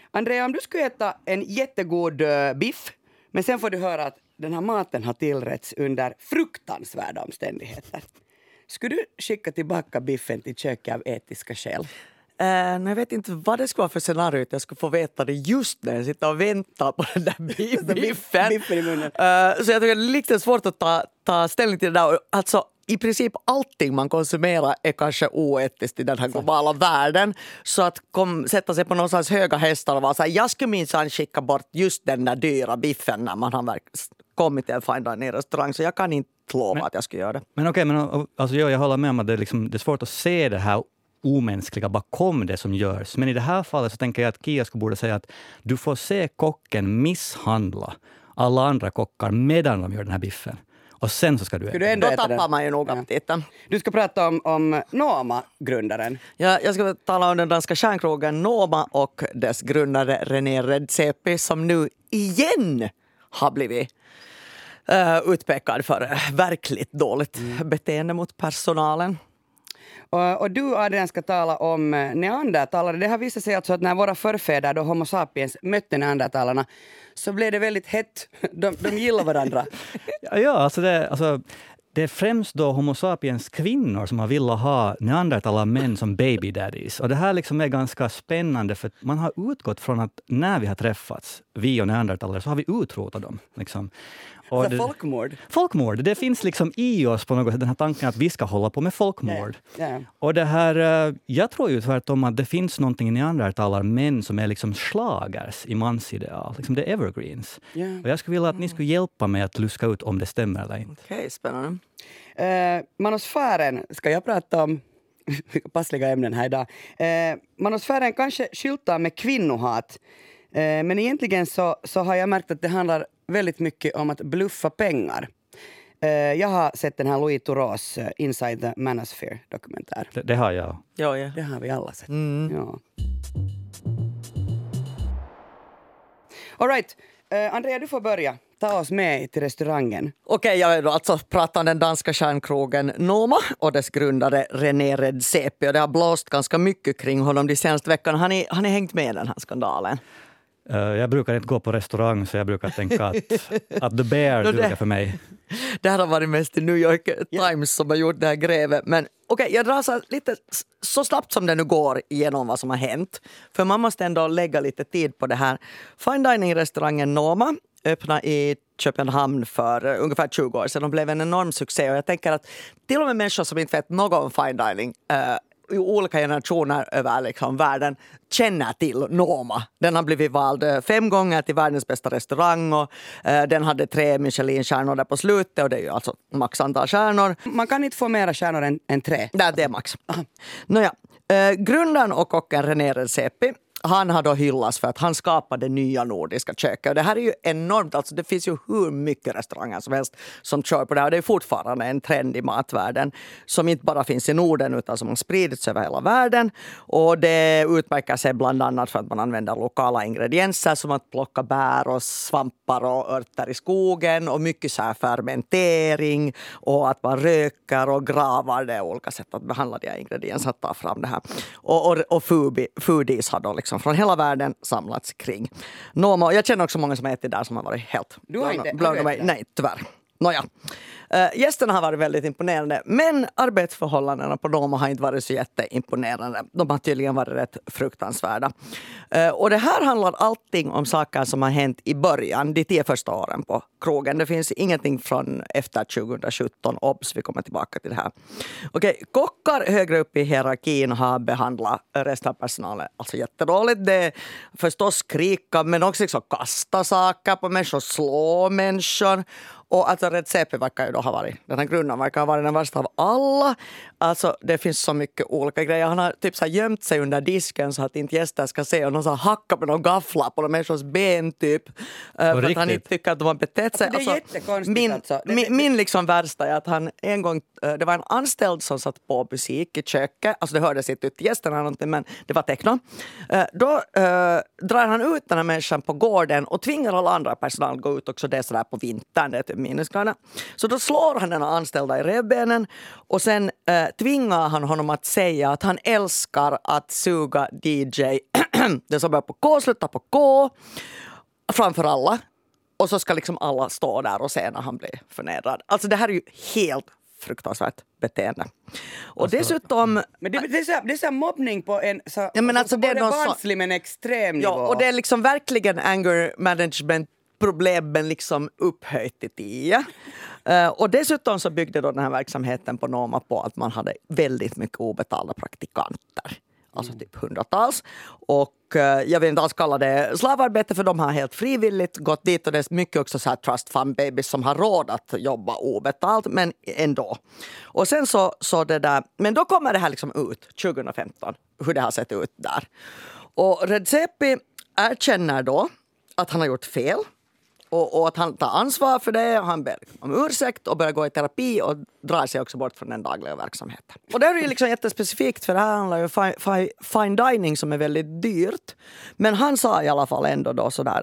Andrea, om du skulle äta en jättegod biff, men sen får du höra att den här maten har tillrätts under fruktansvärda omständigheter. Skulle du skicka tillbaka biffen till köket av etiska skäl? Jag vet inte vad det skulle vara för scenario att jag skulle få veta det just när jag sitter och väntar på den där biffen. Biffen i munnen. Så jag tycker det är lite svårt att ta ställning till det där. Alltså, i princip allting man konsumerar är kanske oetiskt i den här globala världen. Så att sätta sig på någonstans höga hästar och vara så här, jag skulle minsann skicka bort just den där dyra biffen när man har kommit till en fine dining restaurang. Så jag kan inte lova att jag ska göra det. Men okej, alltså, jag håller med om att det är svårt att se det här omänskliga bakom det som görs. Men i det här fallet så tänker jag att Kia borde säga att du får se kocken misshandla alla andra kockar medan de gör den här biffen. Och sen så ska du äta. Då tappar man ju nog aptiten. Du ska prata om Noma-grundaren. Ja, jag ska tala om den danska stjärnkrogen Noma och dess grundare René Redzepi som nu igen har blivit utpekad för verkligt dåligt beteende mot personalen. Och du, Adrian, ska tala om neandertalare. Det har visat sig alltså att när våra förfäder, då Homo sapiens, mötte neandertalarna så blev det väldigt hett. De gillar varandra. Ja, alltså det är främst då Homo sapiens kvinnor som har velat ha neandertalarmän som baby daddies. Och det här liksom är ganska spännande för man har utgått från att när vi har träffats, vi och neandertalare, så har vi utrotat dem. Liksom. Och folkmord. Folkmord, det finns liksom i oss på något sätt den här tanken att vi ska hålla på med folkmord. Yeah. Och det här, jag tror ju tvärtom att det finns någonting i neandertalar män som är liksom slagers i mansideal. Liksom det är evergreens. Yeah. Och jag skulle vilja att ni skulle hjälpa mig att luska ut om det stämmer eller inte. Okej, spännande. Manosfären ska jag prata om. Passliga ämnen här idag. Manosfären kanske skyltar med kvinnohat. Men egentligen så har jag märkt att det handlar väldigt mycket om att bluffa pengar. Jag har sett den här Louis Theroux Inside the Manosphere-dokumentär. Det har jag. Ja. Det har vi alla sett. Ja. All right. Andrea, du får börja. Ta oss med till restaurangen. Okej, jag vill alltså prata om den danska stjärnkrogen Noma och dess grundare René Redzepi. Och det har blåst ganska mycket kring honom de senaste veckorna. Har ni hängt med den här skandalen? Jag brukar inte gå på restaurang så jag brukar tänka att The Bear duger för mig. Det här har varit mest i New York Times som har gjort det här grävet. Men okej, jag drar så lite så snabbt som det nu går igenom vad som har hänt. För man måste ändå lägga lite tid på det här. Fine dining-restaurangen Noma öppnade i Köpenhamn för ungefär 20 år sedan. De blev en enorm succé och jag tänker att till och med människor som inte vet något om fine dining i olika generationer över liksom världen känner till Noma. Den har blivit vald 5 gånger till världens bästa restaurang och den hade 3 Michelin-stjärnor där på slutet och det är ju alltså max antal stjärnor. Man kan inte få mera stjärnor än 3. Nej, det är max. Nåja, grundaren och kocken René Redzepi, han har då hyllats för att han skapade nya nordiska köket. Och det här är ju enormt. Alltså det finns ju hur mycket restauranger som helst som kör på det här. Och det är fortfarande en trend i matvärlden som inte bara finns i Norden utan som har spridits över hela världen. Och det utmärker sig bland annat för att man använder lokala ingredienser som att plocka bär och svampar och örter i skogen. Och mycket så här fermentering och att man röker och gravar. Det är olika sätt att behandla de här ingredienserna, att ta fram det här. Och foodies har då liksom från hela världen samlats kring Noma. Jag känner också många som ätit där som har varit helt blown away. Nej, tyvärr. Nåja. Gästerna har varit väldigt imponerande, men arbetsförhållandena på Noma har inte varit så jätteimponerande. De har tydligen varit rätt fruktansvärda. Och det här handlar allting om saker som har hänt i början, de 10 första åren på krogen. Det finns ingenting från efter 2017. Obs, vi kommer tillbaka till det här. Okej, kockar högre upp i hierarkin har behandlat resten av personalen alltså jättedåligt. Det är förstås skrika, men också liksom kasta saker på människor, slå människor. Och alltså Redzepi verkar ju då ha varit, den här grundaren verkar ha varit den värsta av alla. Alltså det finns så mycket olika grejer. Han har typ så här gömt sig under disken så att inte gäster ska se och någon så hacka med någon gafflar på de människors ben typ. För att han inte tycker att de har betett sig. Alltså, det är jättekonstigt alltså. Min liksom värsta är att han en gång, det var en anställd som satt på musik i köket. Alltså det hördes inte ut till gästerna någonting, men det var techno. Då drar han ut den här människan på gården och tvingar alla andra personal att gå ut också. Det är sådär på vintern, det är typ minusgrader. Så då slår han den anställda i revbenen och sen tvingar han honom att säga att han älskar att suga DJ det som börjar på K slutar på K framför alla. Och så ska liksom alla stå där och se när han blir förnedrad. Alltså det här är ju helt fruktansvärt beteende. Och alltså, dessutom... Men det är så mobbning på en så, ja, men alltså det är barnslig men extrem nivå. Ja, och det är liksom verkligen anger management problemen liksom upphöjt till 10. Och dessutom så byggde då den här verksamheten på Noma på att man hade väldigt mycket obetalda praktikanter. Alltså typ hundratals. Och jag vill inte alls kalla det slavarbete för de har helt frivilligt gått dit. Och det är mycket också så här trust fund babies som har råd att jobba obetalt. Men ändå. Och sen så det där. Men då kommer det här liksom ut 2015. Hur det har sett ut där. Och Redzepi erkänner då att han har gjort fel. Och att han tar ansvar för det. Han ber om ursäkt och börjar gå i terapi och drar sig också bort från den dagliga verksamheten. Och det är ju liksom jättespecifikt för det här handlar ju fine dining som är väldigt dyrt. Men han sa i alla fall ändå då sådär.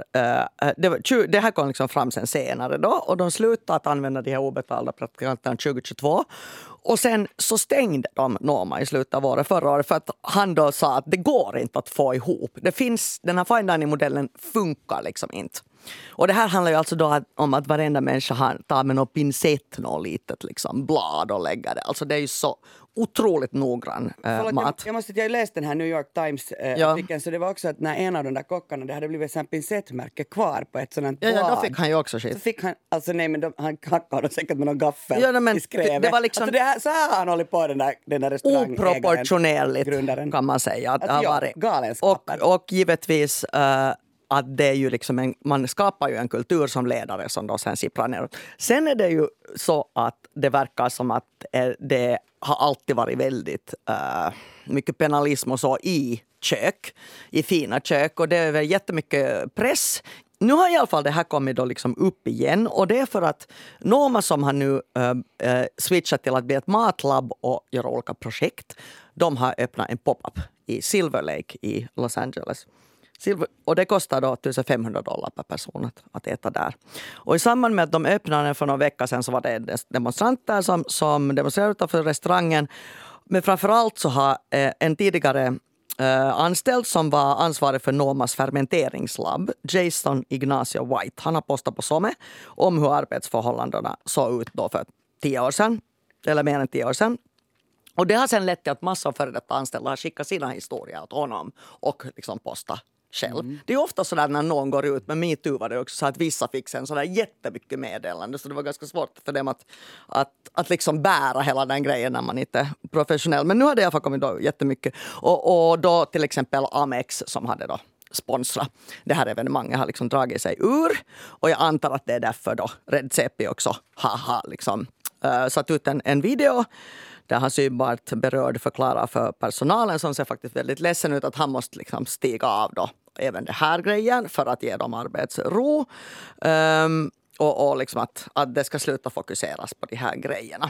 Det här kom liksom fram sen senare då. Och de slutade att använda de här obetalda praktikanterna 2022. Och sen så stängde de Noma i slutet av året förra året för att han då sa att det går inte att få ihop. Den här fine dining-modellen funkar liksom inte. Och det här handlar ju alltså då om att varenda människa tar med någon pincett, något litet liksom blad och lägger det. Alltså det är ju så otroligt noggrann mat. Jag läste den här New York Times-artikeln så det var också att när en av de där kockarna, det hade blivit en pincettmärke kvar på ett sådant blad. Ja, då fick han ju också skit. Så fick han, alltså nej men han hackade säkert med någon gaffel i skrevet. Det var liksom... Alltså så här har han hållit på den där restaurangägaren. Oproportionerligt kan man säga. Att galenskaper. Och givetvis... att det är ju liksom man skapar ju en kultur som ledare som då sen sipprar neråt. Sen är det ju så att det verkar som att det har alltid varit väldigt mycket penalism och så i fina kök. Och det är väl jättemycket press. Nu har i alla fall det här kommit då liksom upp igen. Och det är för att Noma som har nu switchat till att bli ett matlabb och göra olika projekt. De har öppnat en pop-up i Silver Lake i Los Angeles. Och det kostar då $1,500 per person att äta där. Och i samband med att de öppnade för några veckor sedan så var det demonstranter som demonstrerade utanför restaurangen. Men framförallt så har en tidigare anställd som var ansvarig för Nomas fermenteringslabb, Jason Ignacio White. Han har postat på SOME om hur arbetsförhållandena såg ut då för 10 år sedan. Eller mer än 10 år sedan. Och det har sen lett till att massor av före detta anställda har skickat sina historier åt honom och liksom posta själv. Det är ofta så där när någon går ut, men MeToo var det också så att vissa fick sen så där jättemycket meddelande så det var ganska svårt för dem att liksom bära hela den grejen när man inte är professionell. Men nu har det i alla fall kommit då jättemycket. Och då till exempel Amex som hade då sponsra. Det här evenemanget har liksom dragit sig ur och jag antar att det är därför då Redzepi också har liksom satt ut en video där han synbart berörd förklarar för personalen som ser faktiskt väldigt ledsen ut att han måste liksom stiga av då även det här grejen för att ge dem arbetsro och liksom att det ska sluta fokuseras på de här grejerna.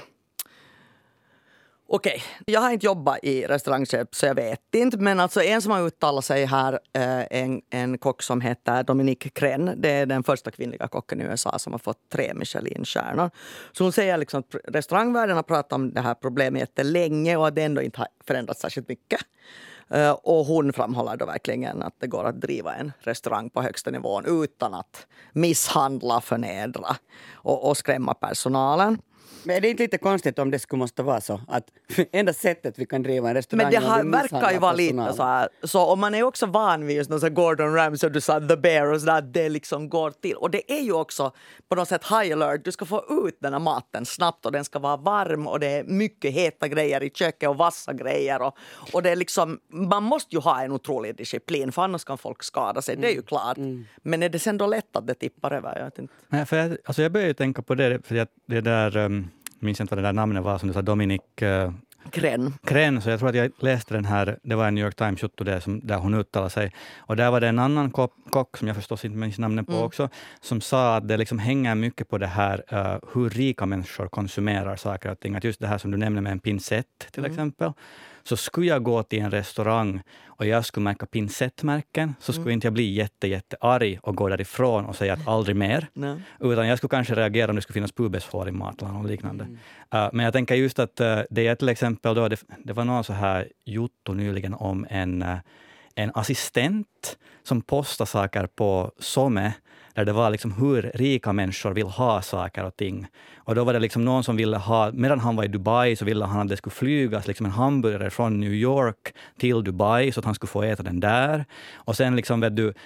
Okej, jag har inte jobbat i restaurangchef så jag vet inte. Men alltså en som har uttalat sig här, en kock som heter Dominique Crenn. Det är den första kvinnliga kocken i USA som har fått 3 Michelin-stjärnor. Så hon säger liksom att restaurangvärlden har pratat om det här problemet jättelänge och att det ändå inte har förändrats särskilt mycket. Och hon framhåller då verkligen att det går att driva en restaurang på högsta nivån utan att misshandla, förnedra och skrämma personalen. Men är det inte lite konstigt om det skulle måste vara så att enda sättet vi kan driva en restaurang... Men det här verkar ju vara lite så här. Så om man är också van vid just någon så Gordon Ramsay och du sa The Bear och sådär, det liksom går till. Och det är ju också på något sätt high alert. Du ska få ut den här maten snabbt och den ska vara varm och det är mycket heta grejer i köket och vassa grejer. Och det är liksom, man måste ju ha en otrolig disciplin för annars kan folk skada sig, det är ju klart. Men är det sen då lätt att det tippar över? Jag vet inte. Nej, för jag börjar ju tänka på det, för att det där... minns inte vad det där namnet var som du sa, Dominique Crenn. Så jag tror att jag läste den här, det var en New York Times jotto där hon uttalade sig. Och där var det en annan kock som jag förstås inte minns namnet på också, som sa att det liksom hänger mycket på det här hur rika människor konsumerar saker och ting. Att just det här som du nämnde med en pincett till exempel. Så skulle jag gå till en restaurang och jag skulle märka pincettmärken så skulle inte jag bli jättearg och gå därifrån och säga att aldrig mer. Utan jag skulle kanske reagera om det skulle finnas pubeshår i matlådan och liknande. Men jag tänker just att det är till exempel då, det var någon så här jotto nyligen om en assistent som postade saker på Some, där det var liksom hur rika människor vill ha saker och ting. Och då var det liksom någon som ville ha, medan han var i Dubai så ville han att det skulle flygas liksom en hamburgare från New York till Dubai så att han skulle få äta den där. Och sen liksom vet du,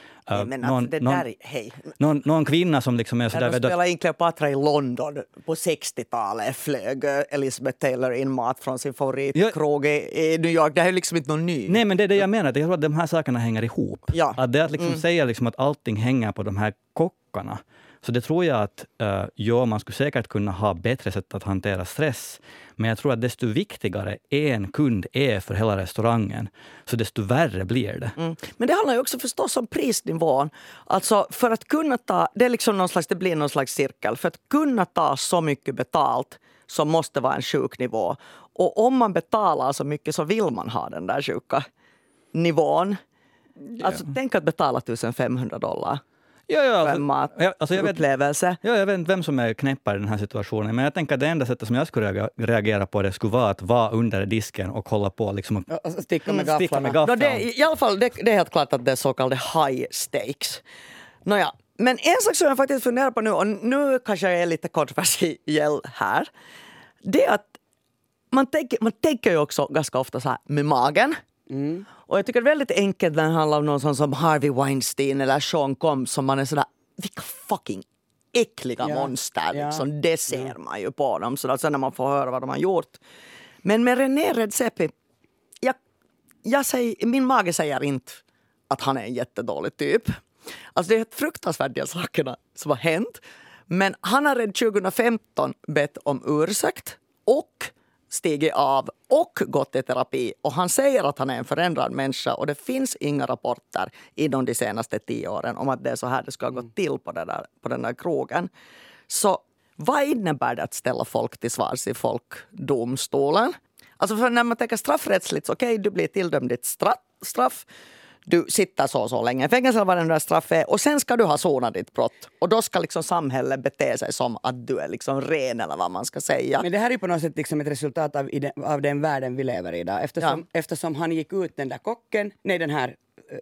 någon kvinna som liksom är sådär... När de spelade in Cleopatra i London på 60-talet flög Elizabeth Taylor in mat från sin favoritkrog i New York. Det här är liksom inte någon ny. Nej, men det är det jag menar. Jag tror att de här sakerna hänger ihop. Ja. Att det att liksom säga liksom att allting hänger på de här kockarna. Så det tror jag att man skulle säkert kunna ha bättre sätt att hantera stress. Men jag tror att desto viktigare en kund är för hela restaurangen, så desto värre blir det. Men det handlar ju också förstås om prisnivån. Alltså för att kunna ta, det är liksom det blir någon slags cirkel. För att kunna ta så mycket betalt så måste vara en sjuk nivå. Och om man betalar så mycket så vill man ha den där sjuka nivån. Alltså tänk att betala $1,500. Upplevelse. Jag vet inte vem som är knäppare i den här situationen, men jag tänker att det enda sättet som jag skulle reagera på det skulle vara att vara under disken och hålla på liksom och sticka med gafflarna. I alla fall, det är helt klart att det är så kallade high stakes. Nåja, men en sak som jag faktiskt funderar på nu, och nu kanske jag är lite kontroversiell här, det är att man tänker ju också ganska ofta så här med magen. Och jag tycker det är väldigt enkelt när det handlar om någon sån som Harvey Weinstein eller Sean Combs, som man är sådär, vilka fucking äckliga monster. Liksom. Det ser man ju på dem. Så sen när man får höra vad de har gjort. Men med René Redzepi, min mage säger inte att han är en jättedålig typ. Alltså det är ett fruktansvärt de sakerna som har hänt. Men han har redan 2015 bett om ursäkt och stigit av och gått i terapi. Och han säger att han är en förändrad människa. Och det finns inga rapporter inom de senaste 10 åren om att det är så här det ska gå till på den där krogen. Så vad innebär det att ställa folk till svars i folkdomstolen? Alltså för när man tänker straffrättsligt så okej, du blir tilldömd ditt straff. Du sitter så länge i fängelse vad den där straff är. Och sen ska du ha sonat ditt brott. Och då ska liksom samhället bete sig som att du är liksom ren eller vad man ska säga. Men det här är på något sätt liksom ett resultat av den världen vi lever i idag. Eftersom han gick ut den där kocken, den här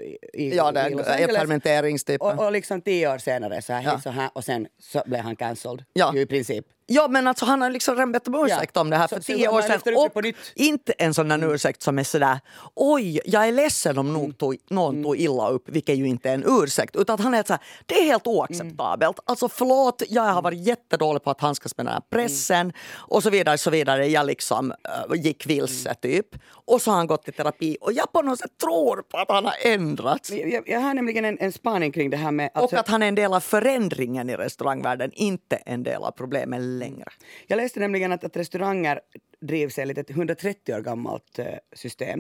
i Los Angeles. Fermenteringstypen. Och liksom 10 år senare så här och sen så blev han cancelled i princip. Ja, men alltså han har liksom redan bett om ursäkt om det här för 10 år sedan. Och inte en sån där ursäkt som är sådär, oj, jag är ledsen om någon tog illa upp, vilket ju inte är en ursäkt. Utan att han är såhär, det är helt oacceptabelt. Alltså förlåt, jag har varit jättedålig på att handskas med den här pressen och så vidare. Jag liksom gick vilse typ. Och så har han gått i terapi och jag på något sätt tror på att han har ändrats. Jag har nämligen en spaning kring det här med... Alltså, och att han är en del av förändringen i restaurangvärlden, inte en del av problemet längre. Jag läste nämligen att restauranger drivs enligt ett 130 år gammalt system.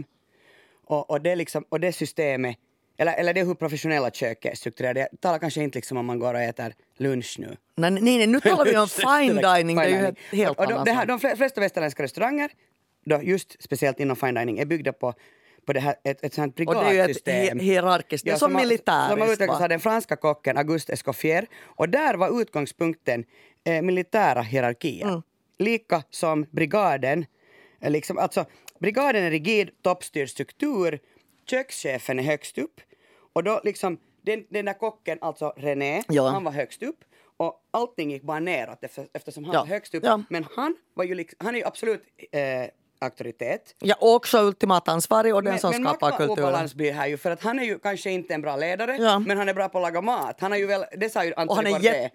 Och det liksom, och det systemet, eller det är hur professionella kök är strukturerade. Jag talar kanske inte liksom om man går och äter lunch nu. Nej, nu talar vi om fine dining. Det är ju helt annat. De flesta västerländska restauranger, då just speciellt inom fine dining, är byggda på det här, ett sånt brigadsystem. Och det är ju ett hierarkiskt, det är som militäriskt. Som har utvecklats av den franska kocken Auguste Escoffier. Och där var utgångspunkten militära hierarkier. Lika som brigaden. Liksom, alltså, brigaden är rigid, toppstyrd struktur. Kökschefen är högst upp. Och då liksom, den där kocken, alltså René, han var högst upp. Och allting gick bara neråt eftersom han var högst upp. Ja. Men han är ju absolut... auktoritet. Ja, också ultimat ansvarig och den som skapar kulturen. Men obalans blir här ju, för att han är ju kanske inte en bra ledare, men han är bra på att laga mat. Han är ju väl, det sa ju Anthony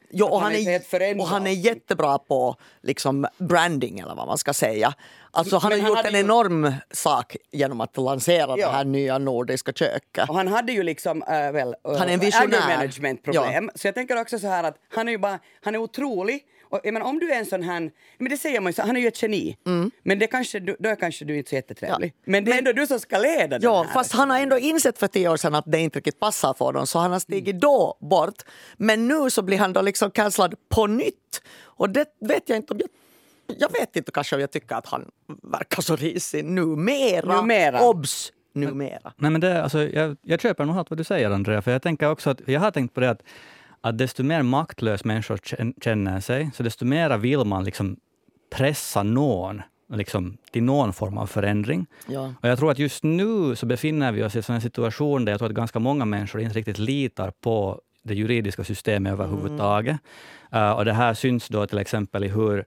Bourdain. Och han är jättebra på liksom branding eller vad man ska säga. Alltså han har gjort en enorm sak genom att lansera det här nya nordiska köket. Och han hade ju liksom han är en visionär management-problem. Så jag tänker också så här att han är otrolig. Och, men om du är en sån här, men det säger man ju så, han är ju ett geni. Men då är kanske du inte så jättetrevlig. Men det är ändå du som ska leda den här. Fast han har ändå insett för 10 år sedan att det inte riktigt passar för dem. Så han har stigit då bort. Men nu så blir han då liksom cancellad på nytt. Och det vet jag inte om jag vet inte kanske om jag tycker att han verkar så risig numera. Obs! Numera. Nej, men det, alltså, jag köper nog allt vad du säger, Andrea. För jag tänker också att, jag har tänkt på det att desto mer maktlös människor känner sig, så desto mer vill man liksom pressa någon liksom, till någon form av förändring. Ja. Och jag tror att just nu så befinner vi oss i en situation där jag tror att ganska många människor inte riktigt litar på det juridiska systemet överhuvudtaget. Och det här syns då till exempel i hur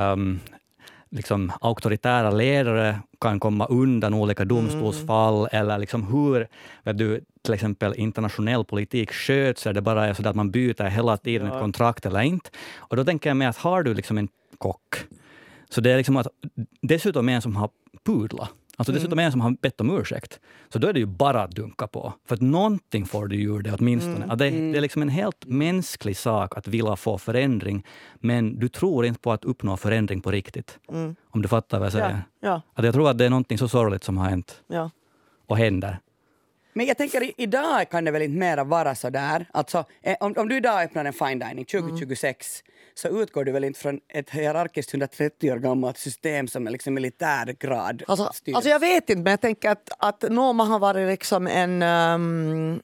liksom auktoritära ledare kan komma undan olika domstolsfall eller liksom hur till exempel internationell politik sköts, det bara är så att man byter hela tiden ett kontrakt eller inte. Och då tänker jag mig att har du liksom en kock, så det är liksom att dessutom en som har pudlat, alltså dessutom en som har bett om ursäkt, så då är det ju bara att dunka på. För att någonting får du ju det åtminstone. Att det är liksom en helt mänsklig sak att vilja få förändring, men du tror inte på att uppnå förändring på riktigt. Om du fattar vad jag säger. Ja. Att jag tror att det är någonting så sorgligt som har hänt och händer. Men jag tänker idag kan det väl inte mera vara så där. Alltså, om du idag öppnar en fine dining 2026 så utgår du väl inte från ett hierarkiskt 130 år gammalt system som är liksom militärgrad. Alltså jag vet inte, men jag tänker att Noma har varit liksom en...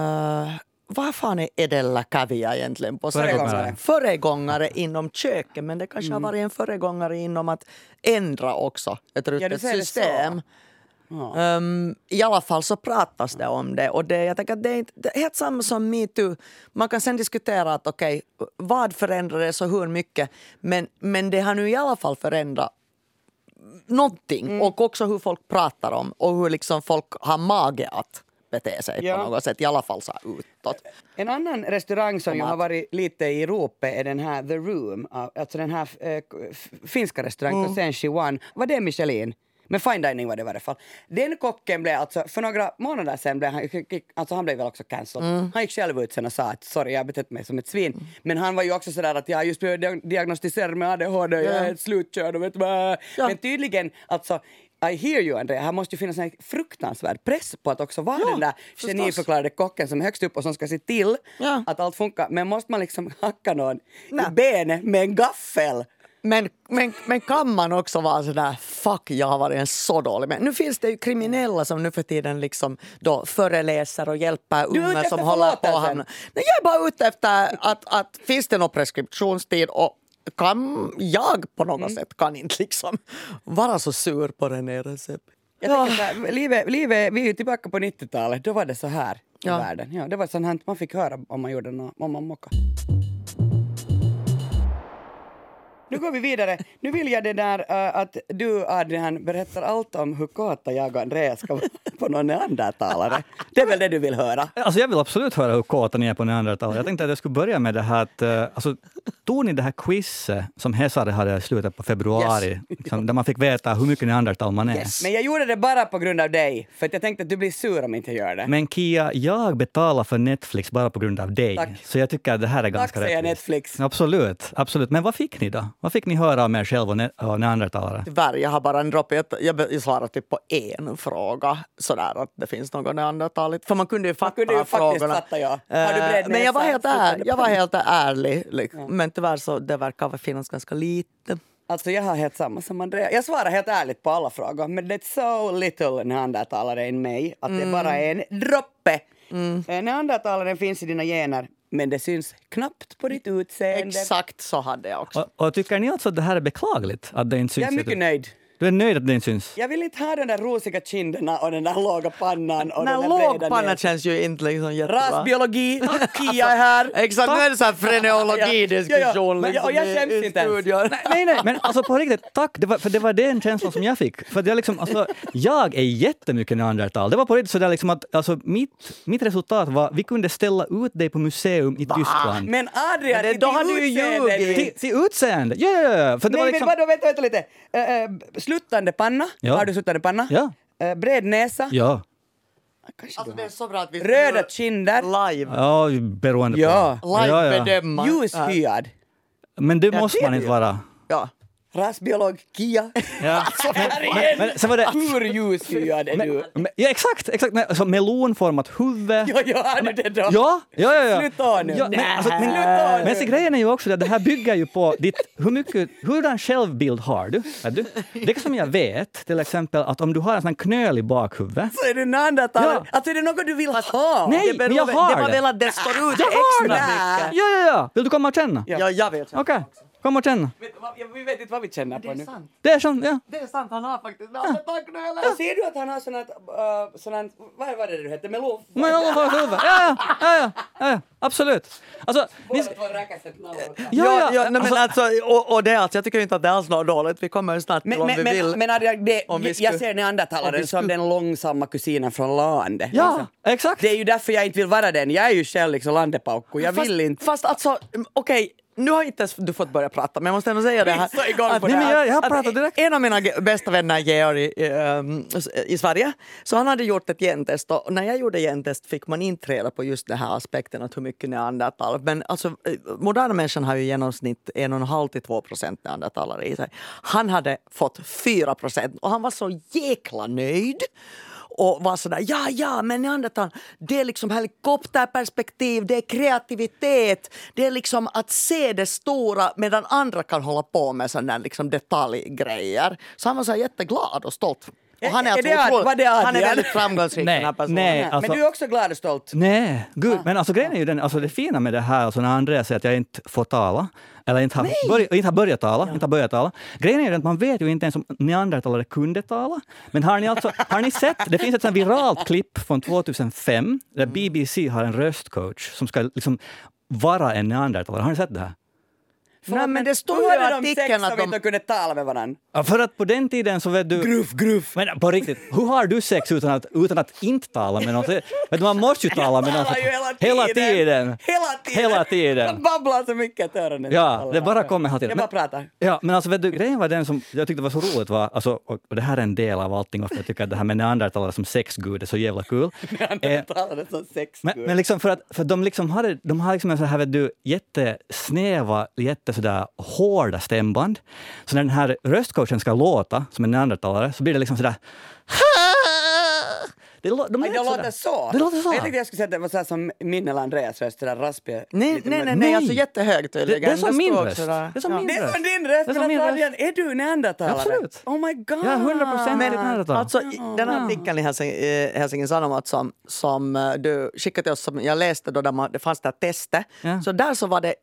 vad fan är edelläkävijä egentligen? På föregångare inom köket, men det kanske har varit en föregångare inom att ändra också ett ruttet system. Ja. I alla fall så pratas det om det, och jag tänker att det är helt samma som MeToo. Man kan sen diskutera att okej, vad förändrades och hur mycket, men det har nu i alla fall förändrat någonting och också hur folk pratar om och hur liksom folk har mage att bete sig på något sätt, i alla fall så här utåt. En annan restaurang som jag har varit lite i ropet är den här The Room, alltså den här finska restaurangen Kosenshi One. Var det Michelin? Men fine dining var det i varje fall. Den kocken blev alltså, för några månader sedan blev han blev väl också cancelled. Han gick själv ut sen och sa att sorry, jag har betett mig som ett svin. Men han var ju också sådär att jag just blev diagnostiserad med ADHD, jag är ett slutkörd och vet du vad. Men tydligen, alltså I hear you, Andrea. Här måste ju finnas en fruktansvärd press på att också vara den där geniförklarade kocken som är högst upp och som ska se till att allt funkar. Men måste man liksom hacka någon i benet med en gaffel? Men kan man också vara sådär, fuck, jag har varit en så dålig. Men nu finns det ju kriminella som nu för tiden liksom då föreläser och hjälper unga som håller på att hamna. Nej, jag är bara ute efter att finns det någon preskriptionstid och kan jag på något sätt kan inte liksom vara så sur på den här recept. Jag tänker livet, vi är ju tillbaka på 90-talet, då var det så här i världen. Ja, det var sånt här man fick höra om man gjorde något, om man mockade. Nu går vi vidare. Nu vill jag det där att du, Adrian, berättar allt om hur kåta jag och Andreas ska vara på någon neandertalare. Det är väl det du vill höra? Alltså jag vill absolut höra hur kåta ni är på neandertalare. Jag tänkte att jag skulle börja med det här att, alltså, tog ni det här quizet som Hesare hade i slutet på februari, liksom, där man fick veta hur mycket neandertal man är? Yes. Men jag gjorde det bara på grund av dig, för att jag tänkte att du blir sur om inte jag gör det. Men Kia, jag betalar för Netflix bara på grund av dig. Tack. Så jag tycker att det här är ganska rättvist. Netflix. Absolut, absolut. Men vad fick ni då? Vad fick ni höra om er själv och neandertalare? Tyvärr, jag har bara en droppe. Jag svarar typ på en fråga sådär att det finns något neandertaligt. För man kunde ju fatta frågorna. Fatta, ja. Har du bred men jag var helt ärlig. Liksom. Men tyvärr så det verkar finnas ganska lite. Alltså jag har helt samma som Andrea. Jag svarar helt ärligt på alla frågor. Men det är so little neandertalare in mig att det bara är en droppe. Neandertalaren finns i dina gener. Men det syns knappt på ditt utseende. Exakt så hade jag också. Och tycker ni alltså att det här är beklagligt? Att det inte syns? Jag är mycket nöjd. Du är nöjd att det inte syns? Jag vill inte ha den där rosiga kinderna och den där låga pannan. Och den låg panna känns ju inte liksom jättebra. Rasbiologi, Kia är här. Exakt, nu är det så här freneologidiskussion. Ja. Och jag skäms inte ens. Nej, men alltså på riktigt, tack. Det var den känslan som jag fick. För att jag är jättemycket neandertal. Det var på riktigt så där liksom att alltså, mitt resultat var vi kunde ställa ut dig på museum i Tyskland. Men Adrian, då har du ju ljugit. Till utseende? Ja. För det nej, var liksom... men vadå, vänta lite. Sluttande panna. Ja. Har du sluttande panna? Ja. Bred näsa. Ja. Alltså det är så bra att vi röda kinder. Live. Ja, beroende på. Live-bedöma. Ljushyad. Men det måste man inte vara. Ja. Rasbiolog, Kia. Ja. men så var det... Hur ljushyad är du? Ja, exakt. Alltså, melonformat huvud. Ja, du det då? Ja. Sluta nu. Ja, men så grejen är ju också att det här bygger ju på hurdan självbild har du? Det är som jag vet, till exempel, att om du har en sån knöl i bakhuvud. Så är du neandertalare. Ja. Alltså är det något du vill ha? Nej, men jag har det. Det var väl att det står ut extra mycket. Ja. Vill du komma och känna? Ja, jag vet. Okej. Kom och känna. Vi vet inte vad vi känner på nu. Det är sant, ja. Det är sant, han har faktiskt neandertalknölar. Och ser du att han har sådant, vad var det du hette? Melon? Men ja, absolut. Alltså, Båda två räckaset navn. Nej, men alltså, och det är alltså, jag tycker inte att det är alls något dåligt. Vi kommer ju snart till om vi vill. Men vi jag ser neandertalaren som den långsamma kusinen från landet. ja, exakt. Det är ju därför jag inte vill vara den. Jag är ju själv liksom landepaukku. Jag vill inte. Fast alltså, okej. Nu har inte ens du fått börja prata, men jag måste ändå säga det här. Så igång på att, det här. Jag har pratat direkt. En av mina bästa vänner, Georg, i Sverige, så han hade gjort ett gentest. Och när jag gjorde gentest fick man inte reda på just den här aspekten att hur mycket neandertal. Men alltså, moderna människan har ju i genomsnitt 1,5-2% neandertalare i sig. Han hade fått 4% och han var så jäkla nöjd. Och var sådär, ja, men neandertal, det är liksom helikopterperspektiv, det är kreativitet, det är liksom att se det stora medan andra kan hålla på med sådana liksom detaljgrejer. Så han var så här jätteglad och stolt. Och han är, han är väldigt framgångsrik, den här personen. Nej, alltså, Men du är också glad och stolt. Nej, gud. Men alltså grejen är ju den, alltså det fina med det här, alltså när Andreas säger att jag inte får tala, eller inte har börjat tala. Grejen är ju den att man vet ju inte ens om neandertalare kunde tala. Men har ni sett, det finns ett sånt viralt klipp från 2005 där BBC har en röstcoach som ska liksom vara en neandertalare. Har ni sett det här? Nej, men det står ju i artikeln att de inte kunde tala med varandra. Ja, för att på den tiden så vet du... Gruff. Men på riktigt, hur har du sex utan att inte tala med någon? Vet du, man måste ju tala med någon. Hela tiden. Man babblar så mycket att öronen. Ja, det bara kommer hela tiden. Jag bara pratar. Ja, men alltså vet du, grejen var den som jag tyckte var så roligt var, alltså, och det här är en del av allting, och jag tycker att det här med neandertalare som sexgud är så jävla kul. Neandertalare som sexgud. Men liksom för de liksom har liksom en så här, vet du, jättesnäva, sådär hårda stämband. Så när den här röstcoachen ska låta som en neandertalare så blir det liksom sådär... Det låter så. Jag tänkte jag skulle säga att det var så här som min eller Andreas röst, där raspig. Nej, alltså jättehög tydligen. Det är som min röst. Det är som din röst. Är du neandertalare? Absolut. Oh my god. Jag är 100% neandertalare. Alltså den här artikeln i Helsingin Sanomat som du skickade till oss, som jag läste då, där det fanns det här testet. Ja. Så där så var det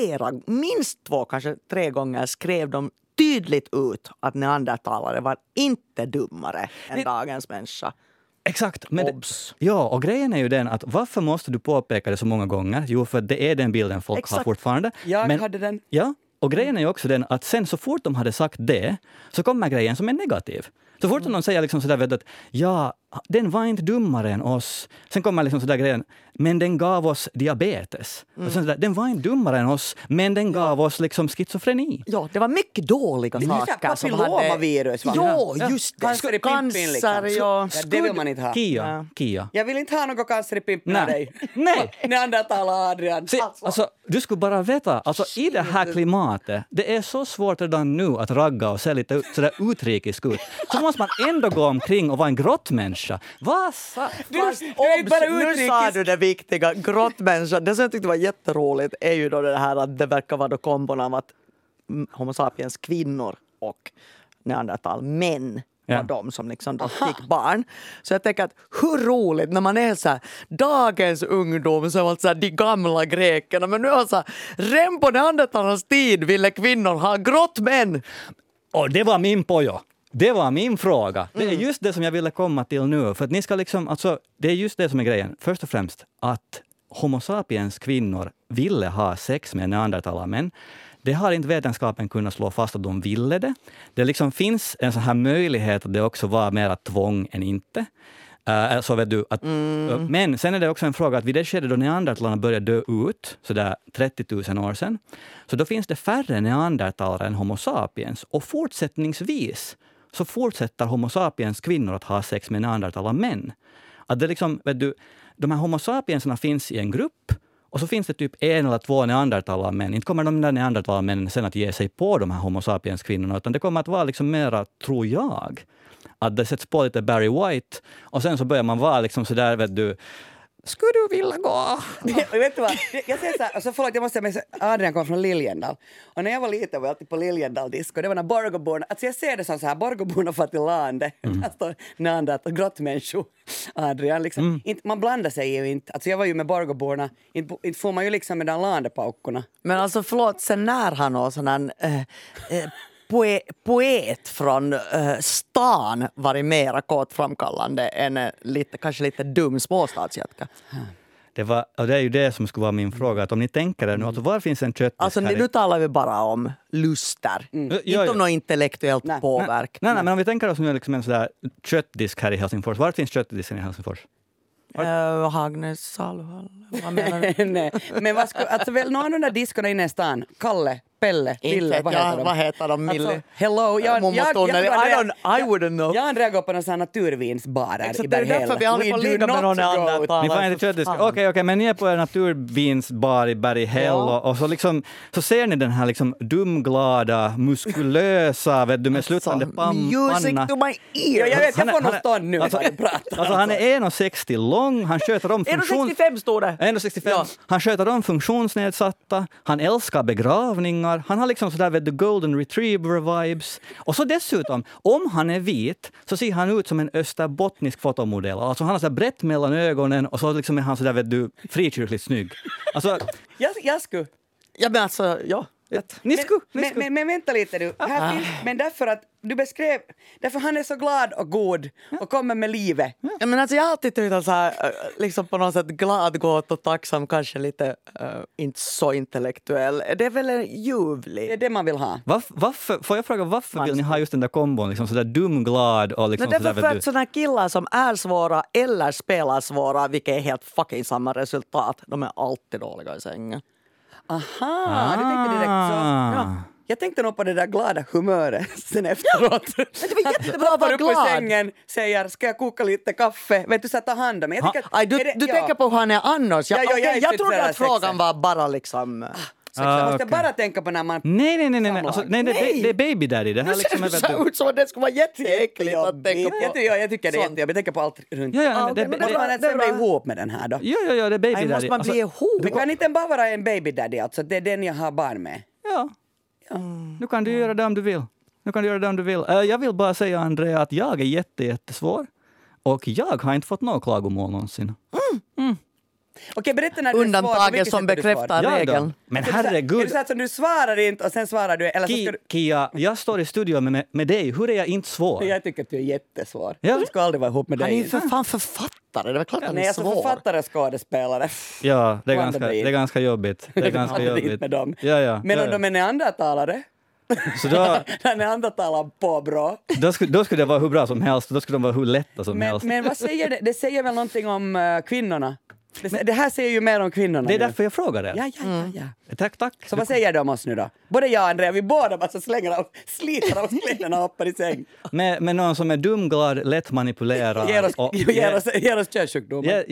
minst 2, kanske 3 gånger skrev de tydligt ut att neandertalare var inte dummare än dagens människa. Exakt. Men ja, och grejen är ju den att varför måste du påpeka det så många gånger? Jo, för det är den bilden folk har fortfarande. Jag hade den. Ja, och grejen är ju också den att sen så fort de hade sagt det så kommer grejen som är negativ. Så fort de säger liksom sådär, vet du, att ja, den var inte dummare än oss. Sen kommer liksom sådär grejen, men den gav oss diabetes. Och sen sådär, den var inte dummare än oss, men den gav oss liksom schizofreni. Ja, det var mycket dåliga saker som hade... Papillomavirus. Ja, just det. Cancer, ja. Det vill man inte ha. Kia. Jag vill inte ha något cancer i pimpen med dig. Nej. Neandertalare, Adrian. Alltså, du skulle bara veta, alltså i det här klimatet, det är så svårt redan nu att ragga och se lite sådär utrikes ut. Så måste man ändå gå omkring och vara en grottmänniska. Vad sa du? Nu sa du det viktiga, grottmänniska. Det som jag tyckte var jätteroligt är ju då det här att det verkar vara då kombon av att Homo sapiens kvinnor och neandertal män var de som liksom då fick barn. Så jag tänker att hur roligt när man är så här, dagens ungdom som var så här, de gamla grekerna, men nu är så här, redan på neandertalens tid ville kvinnor ha grottmän. Och det var min pojo. Det var min fråga. Det är just det som jag ville komma till nu. För att ni ska liksom, alltså, det är just det som är grejen. Först och främst att Homo sapiens kvinnor ville ha sex med neandertalarmän. Det har inte vetenskapen kunnat slå fast att de ville det. Det liksom finns en sån här möjlighet att det också var mer tvång än inte. Så vet du att, men sen är det också en fråga att vid det skedet då neandertalarna började dö ut, så där 30 000 år sedan, så då finns det färre neandertalare än Homo sapiens. Och fortsättningsvis så fortsätter Homo sapiens kvinnor att ha sex med neandertalarmän. Att det liksom, vet du, de här Homo sapienserna finns i en grupp och så finns det typ 1 eller 2 neandertalarmän. Inte kommer de där neandertalarmännen sen att ge sig på de här Homo sapiens kvinnorna, utan det kommer att vara liksom mera, tror jag, att det sätts på lite Barry White och sen så börjar man vara liksom sådär, vet du, skulle du vilja gå? Vet du vad? Jag säger så här, alltså förlåt, jag måste säga, Adrian kom från Liljendal. Och när jag var liten var jag alltid på Liljendal-disco. Det var när Borgåborna, alltså jag ser det som så här, Borgåborna får till lande. Där står Nandat och grottmänniskor. Adrian, liksom. Inte, man blandar sig ju inte. Alltså jag var ju med Borgåborna, inte får man ju liksom med de landepaukorna. Men alltså förlåt, sen när han har sån här poet från stan varit mera kåtframkallande än kanske lite dum småstadsjätka. Det är ju det som skulle vara min fråga. Att om ni tänker er nu, alltså var finns en köttdisk alltså här nu talar vi bara om luster. Inte om något intellektuellt påverk. Nej, men om vi tänker oss nu liksom en sådär köttdisk här i Helsingfors. Var finns köttdisken i Helsingfors? Hagnes saluhall. Vad menar du? Nej, men vad skulle, alltså väl någon av de där diskorna inne i stan? Kalle, Pelle, Ville, vad heter de? Mille? Alltså, hello, I wouldn't know. Jag andra går på någon sån här naturvinsbarer i det är Berghäll. därför vi håller på att ligga med någon annan. Ni får inte köttdisk. Okej, men ni är på en naturvinsbar i Berghäll och så, liksom, så ser ni den här liksom dumglada, muskulösa, vet du, med slutande Music panna. to my ear. Jag får nog stå nu alltså, när du pratar. Alltså han är 1,60 lång, han sköter om 1,65 står det. 1,65. Ja. Han sköter om funktionsnedsatta, han älskar begravningar, han har liksom sådär vet du, golden retriever-vibes. Och så dessutom, om han är vit så ser han ut som en österbottnisk fotomodell. Alltså han har sådär brett mellan ögonen och så liksom är han sådär vet du, frikyrkligt snygg. Alltså, Jag skulle... Ja men alltså, ja. Men vänta lite du. Här finns, men därför att du beskrev, därför han är så glad och god och kommer med livet. Ja, men alltså jag har alltid tyckt att så här, liksom på något sätt glad, gåt och tacksam, kanske lite inte så intellektuell. Det är väl en ljuvlig. Det är det man vill ha. Varför, får jag fråga, varför vill ni ha just den där kombon, liksom sådär dumglad och liksom sådär, för att sådana killar som är svåra eller spelar svåra, vilket är helt fucking samma resultat, de är alltid dåliga i sängen. Aha, du tänkte direkt så. Ja. Jag tänkte nog på det där glada humöret sen efteråt. Det var jättebra att vara upp på glad. sängen, säger ska jag koka lite kaffe? Vet du, så ta hand om mig. Du tänker på hur han är annars. Jag trodde att frågan var bara liksom... Jag måste bara tänka på när man... Nej. Alltså, nej. Det är baby daddy. Det här liksom det ser ut som att det skulle vara jätteäckligt att tänka på. Jag tycker det är jättejobbigt. Jag tänker på allt runt. Måste man sen bli ihop med den här då? Ja, det är baby daddy. Måste man bli ihop? Det kan inte bara vara en baby daddy, alltså. Det är den jag har barn med. Ja. Nu kan du göra det om du vill. Jag vill bara säga, Andrea, att jag är jättesvår. Och jag har inte fått några klagomål någonsin. Okej, berätta när du undantaget som bekräftar regeln. Men herregud. Är det så att du svarar inte och sen svarar du? Eller så ska du... Kia, jag står i studion med dig. Hur är jag inte svår? Jag tycker att du är jättesvår. Ja. Jag ska aldrig vara ihop med dig. Han är ju för fan författare. Det är klart att han är svår. Nej, alltså författare och skådespelare. Ja, det är ganska jobbigt. Med dem. Ja. Men om de är neandertalare? Så då... När neandertalare på bra. Då skulle det vara hur bra som helst. Då skulle de vara hur lätta som helst. Men vad säger det? Det säger väl någonting om kvinnorna? Det här säger ju mer om kvinnorna. Det är därför jag frågar det. Ja. Tack. Så vad säger du om oss nu då? Både jag och Andrea, vi båda bara sliter av kläderna och hoppar i säng. Med någon som är dumglad, lätt manipulerad. Ger oss könssjukdomar.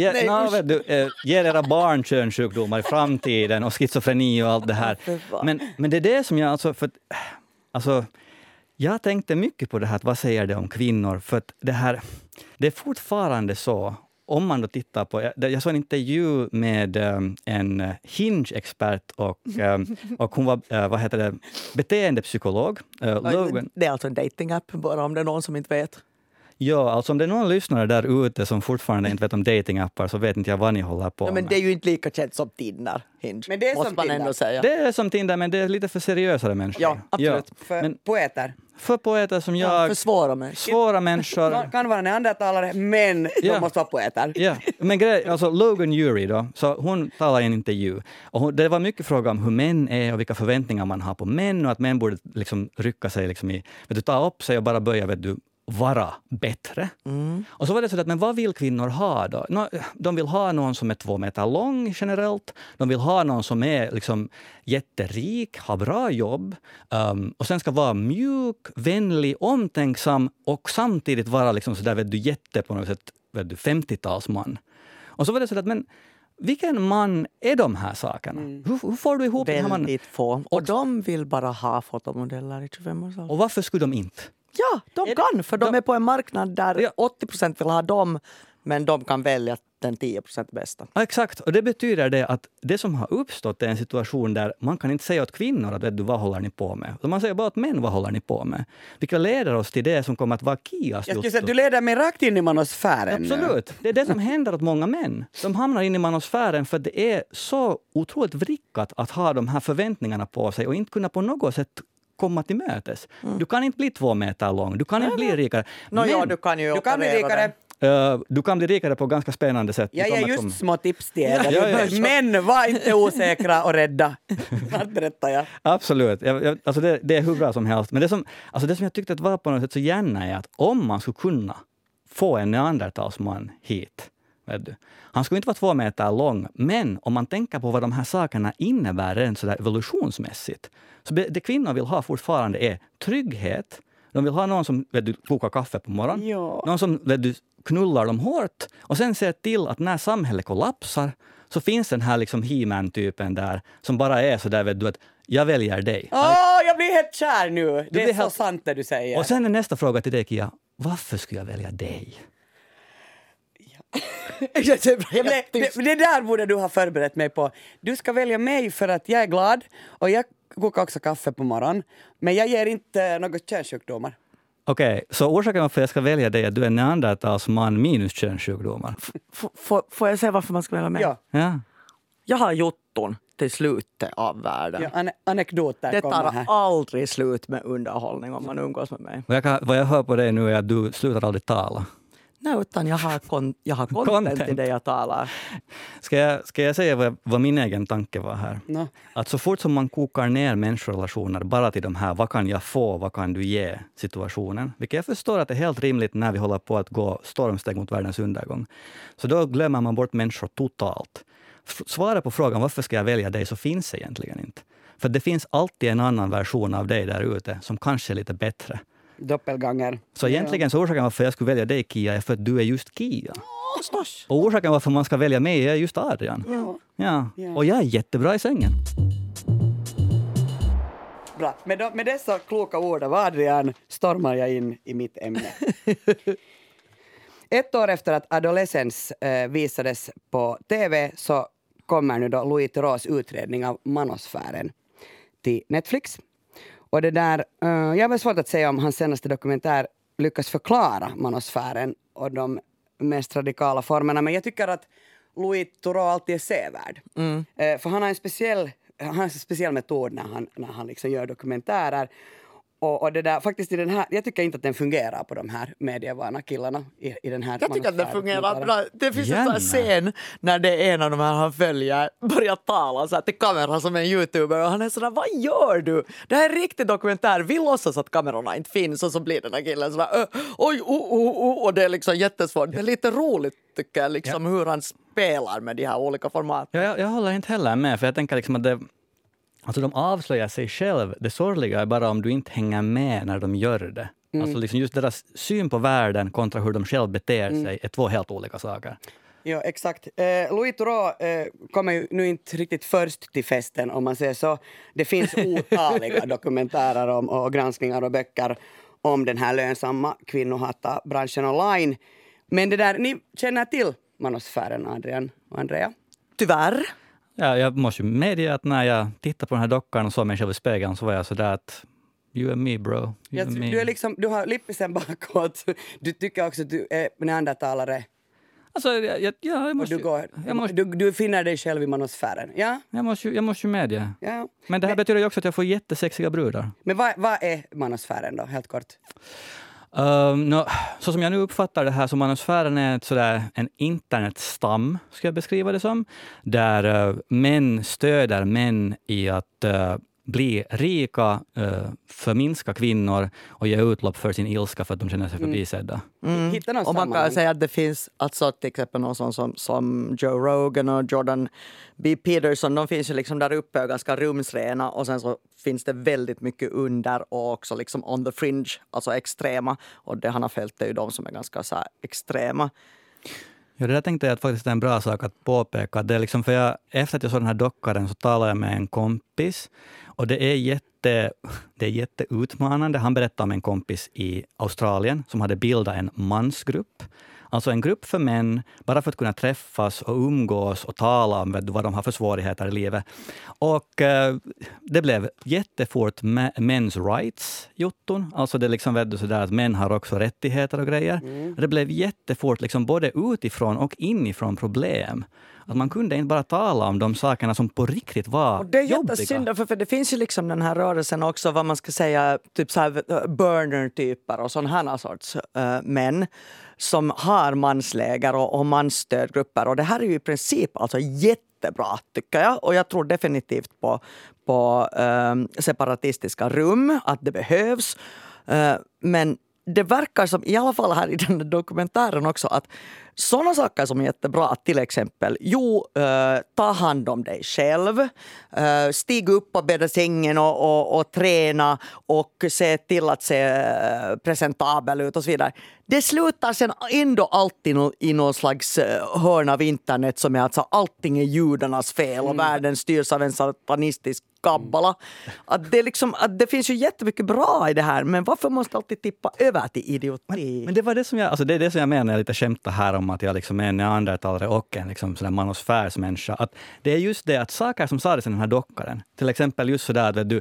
Ger era barn könssjukdomar i framtiden och schizofreni och allt det här. Men det är det som jag... Alltså, jag tänkte mycket på det här, att vad säger det om kvinnor? För att det är fortfarande så. Om man då tittar på... Jag såg en intervju med en Hinge-expert och hon var beteendepsykolog. Logan. Det är alltså en datingapp, bara om det är någon som inte vet. Ja, alltså om det är någon lyssnare där ute som fortfarande inte vet om datingappar så vet inte jag vad ni håller på med. Men det är ju inte lika känt som Tinder, Hinge. Men det är måste som man Tinder. Ändå säga. Det är som Tinder, men det är lite för seriösare människor. Ja, absolut. För poeter. För poeter som jag... För svåra människor. Svåra människor. De kan vara neandertalare, men de måste vara poeter. Ja, men alltså Logan Ury då, så hon talar i en intervju. Och det var mycket fråga om hur män är och vilka förväntningar man har på män och att män borde liksom rycka sig liksom i... ta upp sig och bara börja, vara bättre. Och så var det så att, men vad vill kvinnor ha då? De vill ha någon som är 2 meter lång generellt. De vill ha någon som är liksom jätterik, har bra jobb och sen ska vara mjuk, vänlig, omtänksam och samtidigt vara liksom sådär, jätte på något sätt, 50-talsman. Och så var det så att, men vilken man är de här sakerna? Hur får du ihop den här mannen? Väldigt få. Och de vill bara ha fotomodeller i 25 års ålder. Och varför skulle de inte? Ja, de kan, för de är på en marknad där 80% vill ha dem Men de kan välja den 10% bästa. Ja, exakt, och det betyder det att det som har uppstått är en situation där man kan inte säga åt kvinnor att vet du, vad håller ni på med? Man säger bara åt män, vad håller ni på med? Vilket leder oss till det som kommer att vara Kias Jag skulle säga, du leder mig rakt in i manosfären. Absolut, det är det som händer åt många män. De hamnar in i manosfären för det är så otroligt vrickat att ha de här förväntningarna på sig och inte kunna på något sätt komma till mötes. Du kan inte bli 2 meter lång, du kan inte bli rikare. Du kan ju Du kan bli rikare. Du kan bli rikare på ganska spännande sätt. Jag ger just små tips till er. Ja. Men var inte osäkra och rädda. Allt berättar jag. Absolut. Alltså det är hur bra som helst. Men det som jag tyckte att var på något sätt så gärna är att om man skulle kunna få en neandertalsman hit. Vet du. Han skulle inte vara 2 meter lång. Men om man tänker på vad de här sakerna innebär rent sådär evolutionsmässigt. Så det kvinnor vill ha fortfarande är trygghet. De vill ha någon som kokar kaffe på morgonen. Ja. Någon som knullar dem hårt och sen ser till att när samhället kollapsar så finns den här liksom He-Man-typen där som bara är så där att jag väljer dig. Jag blir helt kär nu. Det är så sant det du säger. Och sen är nästa fråga till dig, Kia. Varför skulle jag välja dig? Det där borde du ha förberett mig på. Du ska välja mig för att jag är glad och jag kokar också kaffe på morgonen. Men jag ger inte något könssjukdomar. Okej, så orsaken varför jag ska välja dig är att du är neandertalsman minus könssjukdomar. Får jag säga varför man ska välja mig? Ja. Jag har jotton till slutet av världen. Ja, anekdoter det kommer här. tar aldrig slut med underhållning om man umgås med mig. Vad jag hör på dig nu är att du slutar aldrig tala. Nej, utan jag har content i det jag talar. Ska jag säga vad min egen tanke var här? No. Att så fort som man kokar ner människorelationer bara till de här vad kan jag få, vad kan du ge situationen. Vilket jag förstår att det är helt rimligt när vi håller på att gå stormsteg mot världens undergång. Så då glömmer man bort människor totalt. Svara på frågan varför ska jag välja dig så finns det egentligen inte. För det finns alltid en annan version av dig där ute som kanske är lite bättre. Doppelganger. Så egentligen så orsaken varför jag skulle välja dig, Kia, är för att du är just Kia. Stasch. Och orsaken varför man ska välja mig är just Adrian. Ja. Och jag är jättebra i sängen. Bra. Med dessa kloka ord av Adrian stormar jag in i mitt ämne. 1 år efter att Adolescence visades på TV så kommer nu då Louis Theroux utredning av manosfären till Netflix. Och det där, jag har svårt att säga om hans senaste dokumentär lyckas förklara manosfären och de mest radikala formerna. Men jag tycker att Louis Theroux alltid är sevärd. För han har en speciell metod när han liksom gör dokumentärer. Och det där, faktiskt i den här, jag tycker inte att den fungerar på de här medievana killarna i den här. Jag tycker att den fungerar bra. Det finns en sån scen när det är en av de här han följer börjar tala så här till kameran som en YouTuber och han är sådär, vad gör du? Det här är en riktig dokumentär. Vi låtsas att kamerorna inte finns och så blir den här killen sådär, oj, och det är liksom jättesvårt. Det är lite roligt tycker jag liksom hur han spelar med de här olika formaten. Jag håller inte heller med för jag tänker liksom att det alltså de avslöjar sig själv. Det sorgliga är bara om du inte hänger med när de gör det. Alltså liksom just deras syn på världen kontra hur de själv beter sig är 2 helt olika saker. Ja, exakt. Louis Theroux kommer ju nu inte riktigt först till festen om man säger så. Det finns otaliga dokumentärer och granskningar och böcker om den här lönsamma kvinnohata branschen online. Men det där, ni känner till manosfären, Adrian och Andrea? Tyvärr. Ja, jag måste ju medge att när jag tittade på den här dockan och såg mig själv i spegeln så var jag sådär att you and me bro. Du är liksom, du har lippisen bakåt. Du tycker också att du är neandertalare. Alltså, jag måste... Du finner dig själv i manosfären, ja? Jag måste ju medge. Ja. Men det här betyder ju också att jag får jättesexiga brudar. Men vad är manosfären då, helt kort? Så som jag nu uppfattar det här så manosfären är sådär en internetstam, ska jag beskriva det som, där män stöder män i att bli rika, förminska kvinnor och ge utlopp för sin ilska för att de känner sig förbisedda. Och man kan säga att det finns alltså till exempel någon som Joe Rogan och Jordan B. Peterson, de finns ju liksom där uppe och ganska rumsrena och sen så finns det väldigt mycket under och också liksom on the fringe, alltså extrema. Och det han har följt är ju de som är ganska så här extrema. Ja, det där tänkte jag att faktiskt är en bra sak att påpeka. Det är liksom för efter att jag såg den här dockaren så talade jag med en kompis. Och det är jätteutmanande. Han berättade om en kompis i Australien som hade bildat en mansgrupp. Alltså en grupp för män, bara för att kunna träffas och umgås och tala om vad de har för svårigheter i livet. Och det blev jättefort men's rights, jotton. Alltså det liksom sådär att män har också rättigheter och grejer. Det blev jättefort liksom både utifrån och inifrån problem. Att man kunde inte bara tala om de sakerna som på riktigt var och det är jobbiga. jättesynd, för det finns ju liksom den här rörelsen också, vad man ska säga, typ så här burner-typer och sådana här sorts män som har mansläger och mansstödgrupper. Och det här är ju i princip alltså jättebra, tycker jag. Och jag tror definitivt på separatistiska rum, att det behövs. Men det verkar som, i alla fall här i den här dokumentären också, att sådana saker som är jättebra, att till exempel, ta hand om dig själv, stig upp och bädda sängen och träna och se till att se presentabel ut och så vidare. Det slutar sen ändå alltid i någon slags hörn av internet som är alltså allting är judarnas fel och världen styrs av en satanistisk kabbala. Att det, liksom, att det finns ju jättemycket bra i det här, men varför måste alltid tippa över till idioti? Men det var det som jag, alltså det är det som jag menar när jag lite skämtar här om att jag liksom är en neandertalare och en liksom sån manosfärsmänniska. Att det är just det att saker som sades i den här dockaren, till exempel just sådär att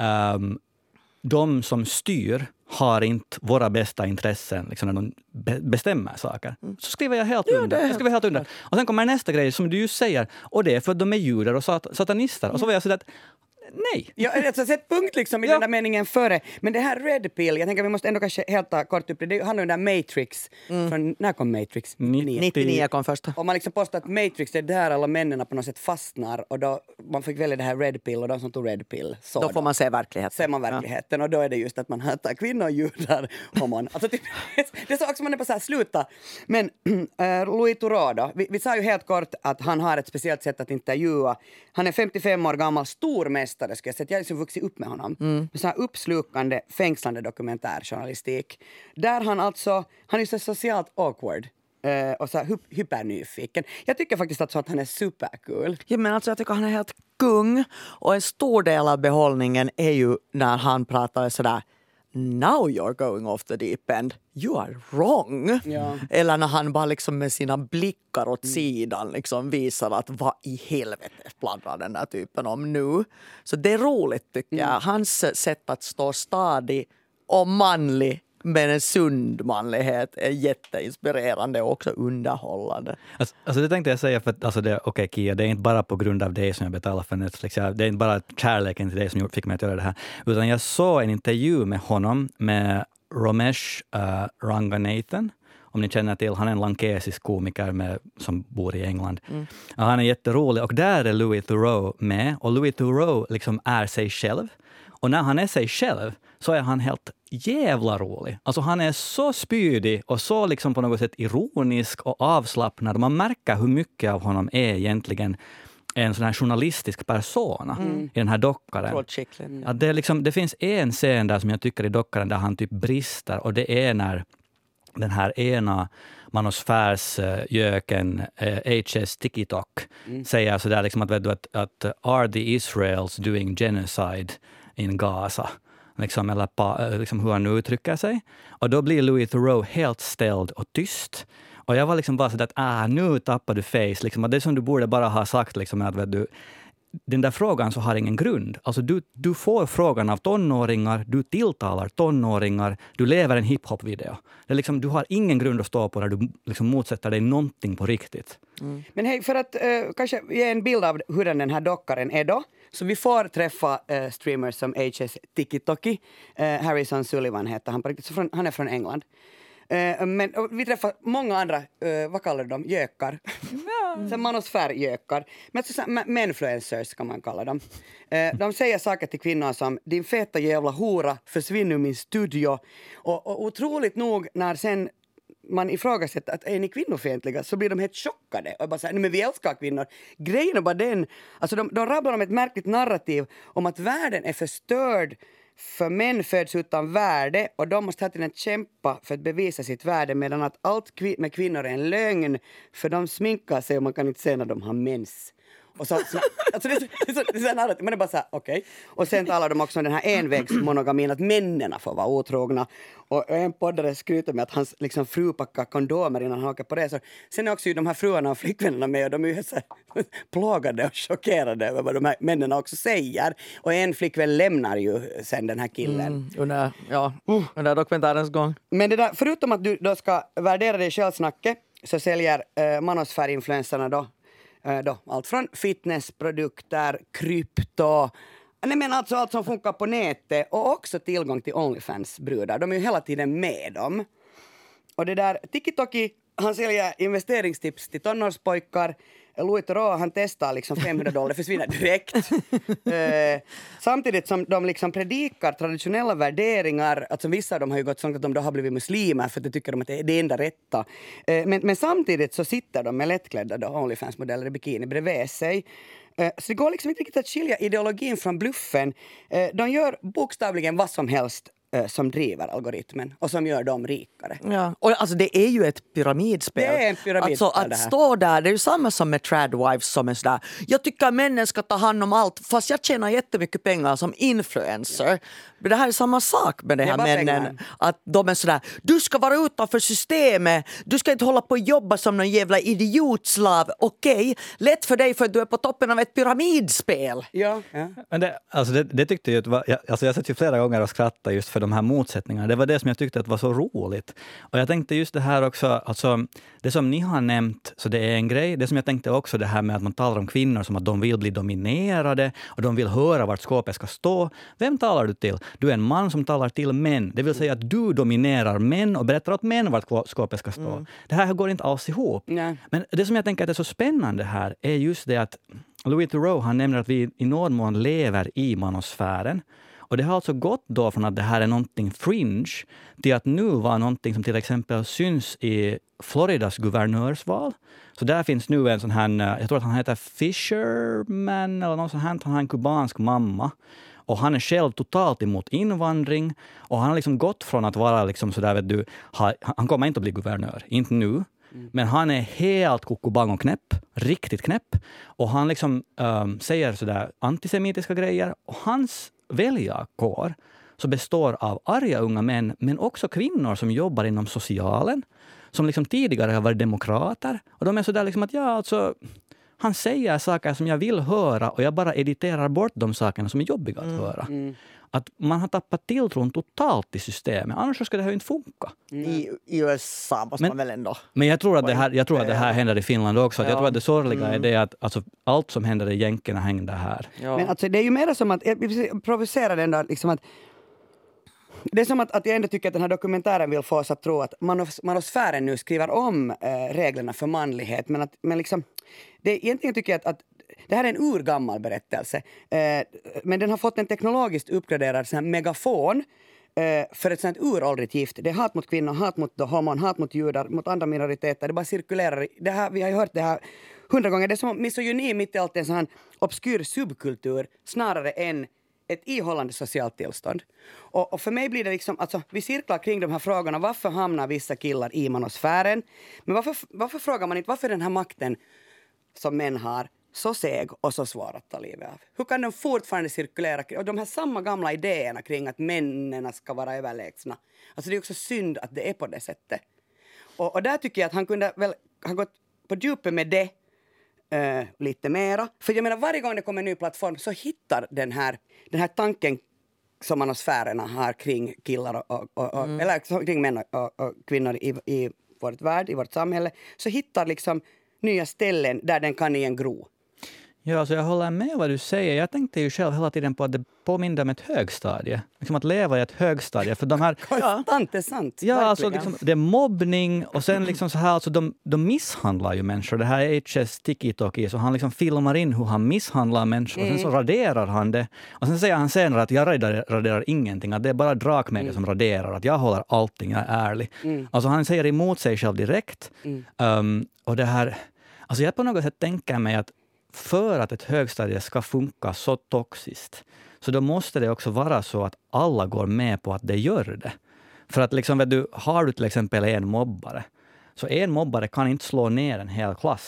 de som styr har inte våra bästa intressen liksom när de bestämmer saker. Så skriver jag helt under. Jag skriver helt under. Och sen kommer nästa grej som du just säger, och det är för att de är judar och satanister. Och så var jag sådär att nej. Ja, alltså sätt punkt liksom i den där meningen före. Men det här Red Pill, jag tänker vi måste ändå kanske helt ta kort upp det. Det handlar om den där Matrix. Från, när kom Matrix? 99 kom första. Och man liksom påstår att Matrix är där alla männen på något sätt fastnar. Och då man fick välja det här Red Pill och de som tog Red Pill. Då får man se verkligheten. Ser man verkligheten och då är det just att man hatar kvinnor, judar och man. Alltså typ, det är så också man är på så här sluta. Men Louis Theroux då, vi sa ju helt kort att han har ett speciellt sätt att intervjua. Han är 55 år gammal, stormästare ska jag säga. Jag har liksom vuxit upp med honom. Med så här uppslukande, fängslande dokumentärjournalistik. Där han är så socialt awkward. Och så här hypernyfiken. Jag tycker faktiskt att han är supercool. Ja, men alltså jag tycker han är helt kung. Och en stor del av behållningen är ju när han pratar sådär: now you're going off the deep end. You are wrong. Ja. Eller när han bara liksom med sina blickar åt sidan liksom visar att vad i helvete pladdrar den där typen om nu. Så det är roligt tycker jag. Hans sätt att stå stadig och manlig men en sund manlighet är jätteinspirerande och också underhållande. Alltså det tänkte jag säga för att alltså okej, Kia, det är inte bara på grund av det som jag betalar för Netflix. Det är inte bara kärleken till det som fick mig att göra det här. Utan jag såg en intervju med honom med Ramesh Ranganathan. Om ni känner till, han är en lankesisk komiker som bor i England. Han är jätterolig och där är Louis Theroux med. Och Louis Theroux liksom är sig själv. Och när han är sig själv så är han helt jävla rolig. Alltså han är så spydig och så liksom på något sätt ironisk och avslappnad. Man märker hur mycket av honom är egentligen en sån här journalistisk persona i den här dockaren. Ja, det finns en scen där som jag tycker i dockaren där han typ brister, och det är när den här ena manosfärsjöken H.S. TikTok säger sådär liksom att are the Israels doing genocide in Gaza? Liksom, eller liksom hur han nu uttrycker sig. Och då blir Louis Theroux helt ställd och tyst. Och jag var liksom bara sådär att nu tappar du face. Liksom, att det som du borde bara ha sagt liksom, att den där frågan så har ingen grund. Alltså du får frågan av tonåringar, du tilltalar tonåringar, du lever en hiphop-video. Det är liksom, du har ingen grund att stå på när du liksom motsätter dig någonting på riktigt. Men hej, för att kanske ge en bild av hur den här dockaren är då. Så vi får träffa streamers som H.S. TikToki. Harrison Sullivan heter han på riktigt. Han är från England. Men vi träffar många andra, vad kallar de? Gökar. Manosfärgökar. Men menfluencers kan man kalla dem. De säger saker till kvinnor som: din feta jävla hora, försvinn ur min studio. Och otroligt nog när sen man ifrågasätter att är ni kvinnofientliga, så blir de helt chockade och bara säger: nej men vi älskar kvinnor. Grejen är bara den, alltså de rabblar om ett märkligt narrativ om att världen är förstörd för män föds utan värde och de måste hela tiden kämpa för att bevisa sitt värde, medan att allt med kvinnor är en lögn, för de sminkar sig och man kan inte se när de har mens. Och så alltså det är så nära, man är bara så här, okej. Och sen talar de också om den här envägsmonogamin, att männen får vara otrogna. Och en poddare skryter med att hans liksom, fru packar kondomer innan han åker på resor. Sen är också ju de här fruarna och flickvännerna med, och de är ju så här plågade och chockerade över vad de här männen också säger. Och en flickvän lämnar ju sen den här killen. Under dokumentärens gång. Men det där, förutom att du då ska värdera dig själv snacket, så säljer manosfärinfluencerna då allt från fitnessprodukter, krypto, alltså allt som funkar på nätet, och också tillgång till OnlyFans-brudar. De är ju hela tiden med dem. Och det där, TikToki, han säljer investeringstips till tonårspojkar. Louis Theroux, han testar liksom $500, försvinner direkt. Samtidigt som de liksom predikar traditionella värderingar, alltså vissa av dem har ju gått så långt att de då har blivit muslimer för att de tycker att det är det enda rätta. Men samtidigt så sitter de med lättklädda då, OnlyFans-modeller i bikini bredvid sig. Så det går liksom inte riktigt att skilja ideologin från bluffen. De gör bokstavligen vad som helst som driver algoritmen och som gör dem rikare. Ja. Och alltså det är ju ett pyramidspel. Det är en pyramidspel, alltså att stå där, det är ju samma som med tradwives som är sådär, jag tycker att männen ska ta hand om allt fast jag tjänar jättemycket pengar som influencer. Men det här är samma sak med det här männen. Pengar. Att de är sådär, du ska vara utanför systemet, du ska inte hålla på och jobba som någon jävla idiotslav. Okej, lätt för dig för att du är på toppen av ett pyramidspel. Ja. Men det tyckte jag var, alltså jag satt ju flera gånger och skrattade just för de här motsättningarna. Det var det som jag tyckte att var så roligt. Och jag tänkte just det här också, alltså det som ni har nämnt, så det är en grej. Det som jag tänkte också, det här med att man talar om kvinnor som att de vill bli dominerade och de vill höra vart skåpet ska stå. Vem talar du till? Du är en man som talar till män. Det vill säga att du dominerar män och berättar åt män vart skåpet ska stå. Det här går inte alls ihop. Nej. Men det som jag tänker att är så spännande här är just det att Louis Theroux, han nämner att vi i någon mån lever i manosfären. Och det har alltså gått då från att det här är någonting fringe till att nu vara någonting som till exempel syns i Floridas guvernörsval. Så där finns nu en sån här, jag tror att han heter Fisherman eller något sånt här, han har en kubansk mamma. Och han är själv totalt emot invandring. Och han har liksom gått från att vara liksom sådär, vet du, han kommer inte att bli guvernör, inte nu. Men han är helt kokobang och knäpp, riktigt knäpp. Och han liksom säger sådär antisemitiska grejer. Och hans väljarkår så består av arga unga män, men också kvinnor som jobbar inom socialen, som liksom tidigare har varit demokrater. Och de är sådär liksom att han säger saker som jag vill höra och jag bara editerar bort de sakerna som är jobbiga att höra. Att man har tappat tilltron totalt till systemet. Annars ska det här inte funka. I USA måste man väl ändå. Men jag tror att det här händer i Finland också. Jag tror att det sorgliga är det att alltså, allt som händer i jänkerna händer här. Ja. Men alltså, det är ju mer som att, jag provocerar den där, liksom att det är som att jag ändå tycker att den här dokumentären vill få oss att tro att manosfären nu skriver om reglerna för manlighet. Men liksom, egentligen tycker jag att det här är en urgammal berättelse. Men den har fått en teknologiskt uppgraderad sån här megafon för ett sånt uråldrigt gift. Det är hat mot kvinnor, hat mot homon, hat mot judar, mot andra minoriteter. Det bara cirkulerar. Det här, vi har ju hört det här 100 gånger. Det är som misogyni mitt i allt en sån här obskyr subkultur snarare än ett ihållande socialt tillstånd. Och för mig blir det liksom, alltså vi cirklar kring de här frågorna. Varför hamnar vissa killar i manosfären? Men varför frågar man inte, varför den här makten som män har så seg och så svår att ta livet av? Hur kan de fortfarande cirkulera? Och de här samma gamla idéerna kring att männen ska vara överlägsna. Alltså det är också synd att det är på det sättet. Och där tycker jag att han kunde väl ha gått på djupet med det lite mera. För jag menar, varje gång det kommer en ny plattform så hittar den här tanken som manosfärerna har kring killar eller kring män och kvinnor i vårt värld, i vårt samhälle, så hittar liksom nya ställen där den kan igen gro. Ja, alltså jag håller med vad du säger. Jag tänkte ju själv hela tiden på att det påminner om ett högstadie. Liksom att leva i ett högstadie. För de här, konstant är sant. Ja, alltså liksom, det är mobbning och sen liksom så här, alltså de misshandlar ju människor. Det här är HS TikTok, så han liksom filmar in hur han misshandlar människor och sen så raderar han det. Och sen säger han senare att jag raderar ingenting, att det är bara drakmedier som raderar, att jag håller allting, jag är ärlig. Alltså han säger emot sig själv direkt. Och det här, alltså jag på något sätt tänker mig att för att ett högstadie ska funka så toxiskt, så då måste det också vara så att alla går med på att det gör det. För att liksom, har du till exempel en mobbare, så en mobbare kan inte slå ner en hel klass.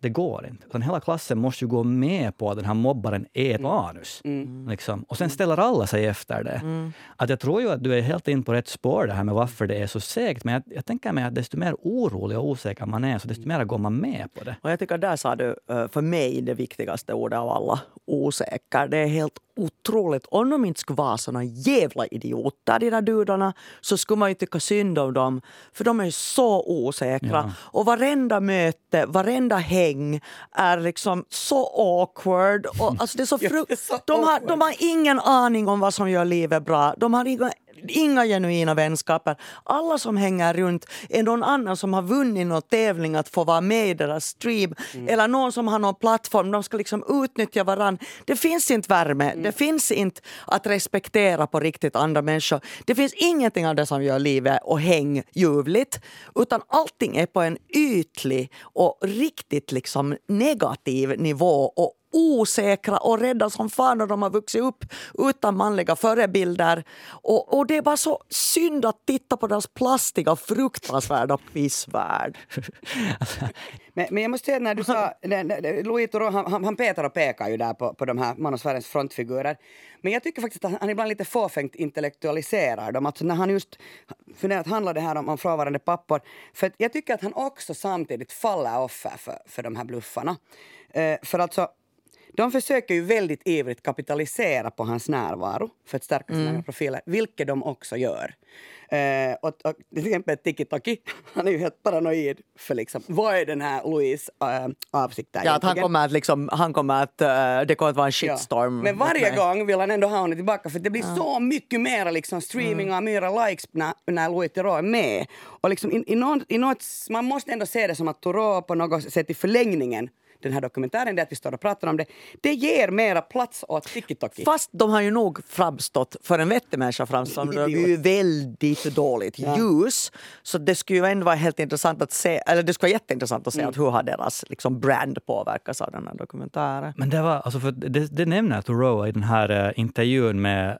det går inte. Utan hela klassen måste ju gå med på att den här mobbaren är ett anus. Liksom. Och sen ställer alla sig efter det. Att jag tror ju att du är helt in på rätt spår det här med varför det är så segt. Men jag tänker mig att desto mer orolig och osäker man är, så desto mer går man med på det. Och jag tycker där sa du för mig det viktigaste ordet av alla, osäker. Det är helt otroligt. Om de inte skulle vara såna jävla idioter, de där dudarna, så skulle man ju tycka synd om dem. För de är ju så osäkra. Ja. Och varenda möte, varenda häng är liksom så awkward. Och, alltså det är så de har ingen aning om vad som gör livet bra. De har inga genuina vänskaper. Alla som hänger runt är någon annan som har vunnit någon tävling att få vara med i deras stream. Eller någon som har någon plattform. De ska liksom utnyttja varann. Det finns inte värme. Det finns inte att respektera på riktigt andra människor. Det finns ingenting av det som gör livet och häng ljuvligt. Utan allting är på en ytlig och riktigt liksom negativ nivå och osäkra och rädda som fan när de har vuxit upp utan manliga förebilder. Och det är bara så synd att titta på deras plastiga, fruktansvärda pissvärld. Men jag måste säga när du sa, Louis Theroux, han petar och pekar ju där på de här manosfärens frontfigurer. Men jag tycker faktiskt att han ibland lite fåfängt intellektualiserar dem. Alltså när han just funderar att handla det här om frånvarande pappor. För att jag tycker att han också samtidigt faller offer för de här bluffarna. För alltså, de försöker ju väldigt ivrigt kapitalisera på hans närvaro för att stärka sina profiler, vilket de också gör. Och till exempel TikToki, han är ju helt paranoid för liksom, vad är den här Louis avsikt där? Ja, att han kommer att det kommer att vara en shitstorm. Ja. Men varje gång vill han ändå ha honom tillbaka, för det blir så mycket mer liksom streaming och mer likes när Louis Theroux är med. Och liksom i något, man måste ändå se det som att Theroux på något sätt i förlängningen, den här dokumentären, det att vi står och pratar om det, det ger mera plats åt TikToki. Fast de har ju nog framstått för en vettig människa framstått ju väldigt dåligt ljus. Så det skulle ju ändå vara helt intressant att se, eller det skulle vara jätteintressant att se att hur har deras liksom brand påverkas av den här dokumentären. Men det var, alltså för det nämner Theroux i den här intervjun med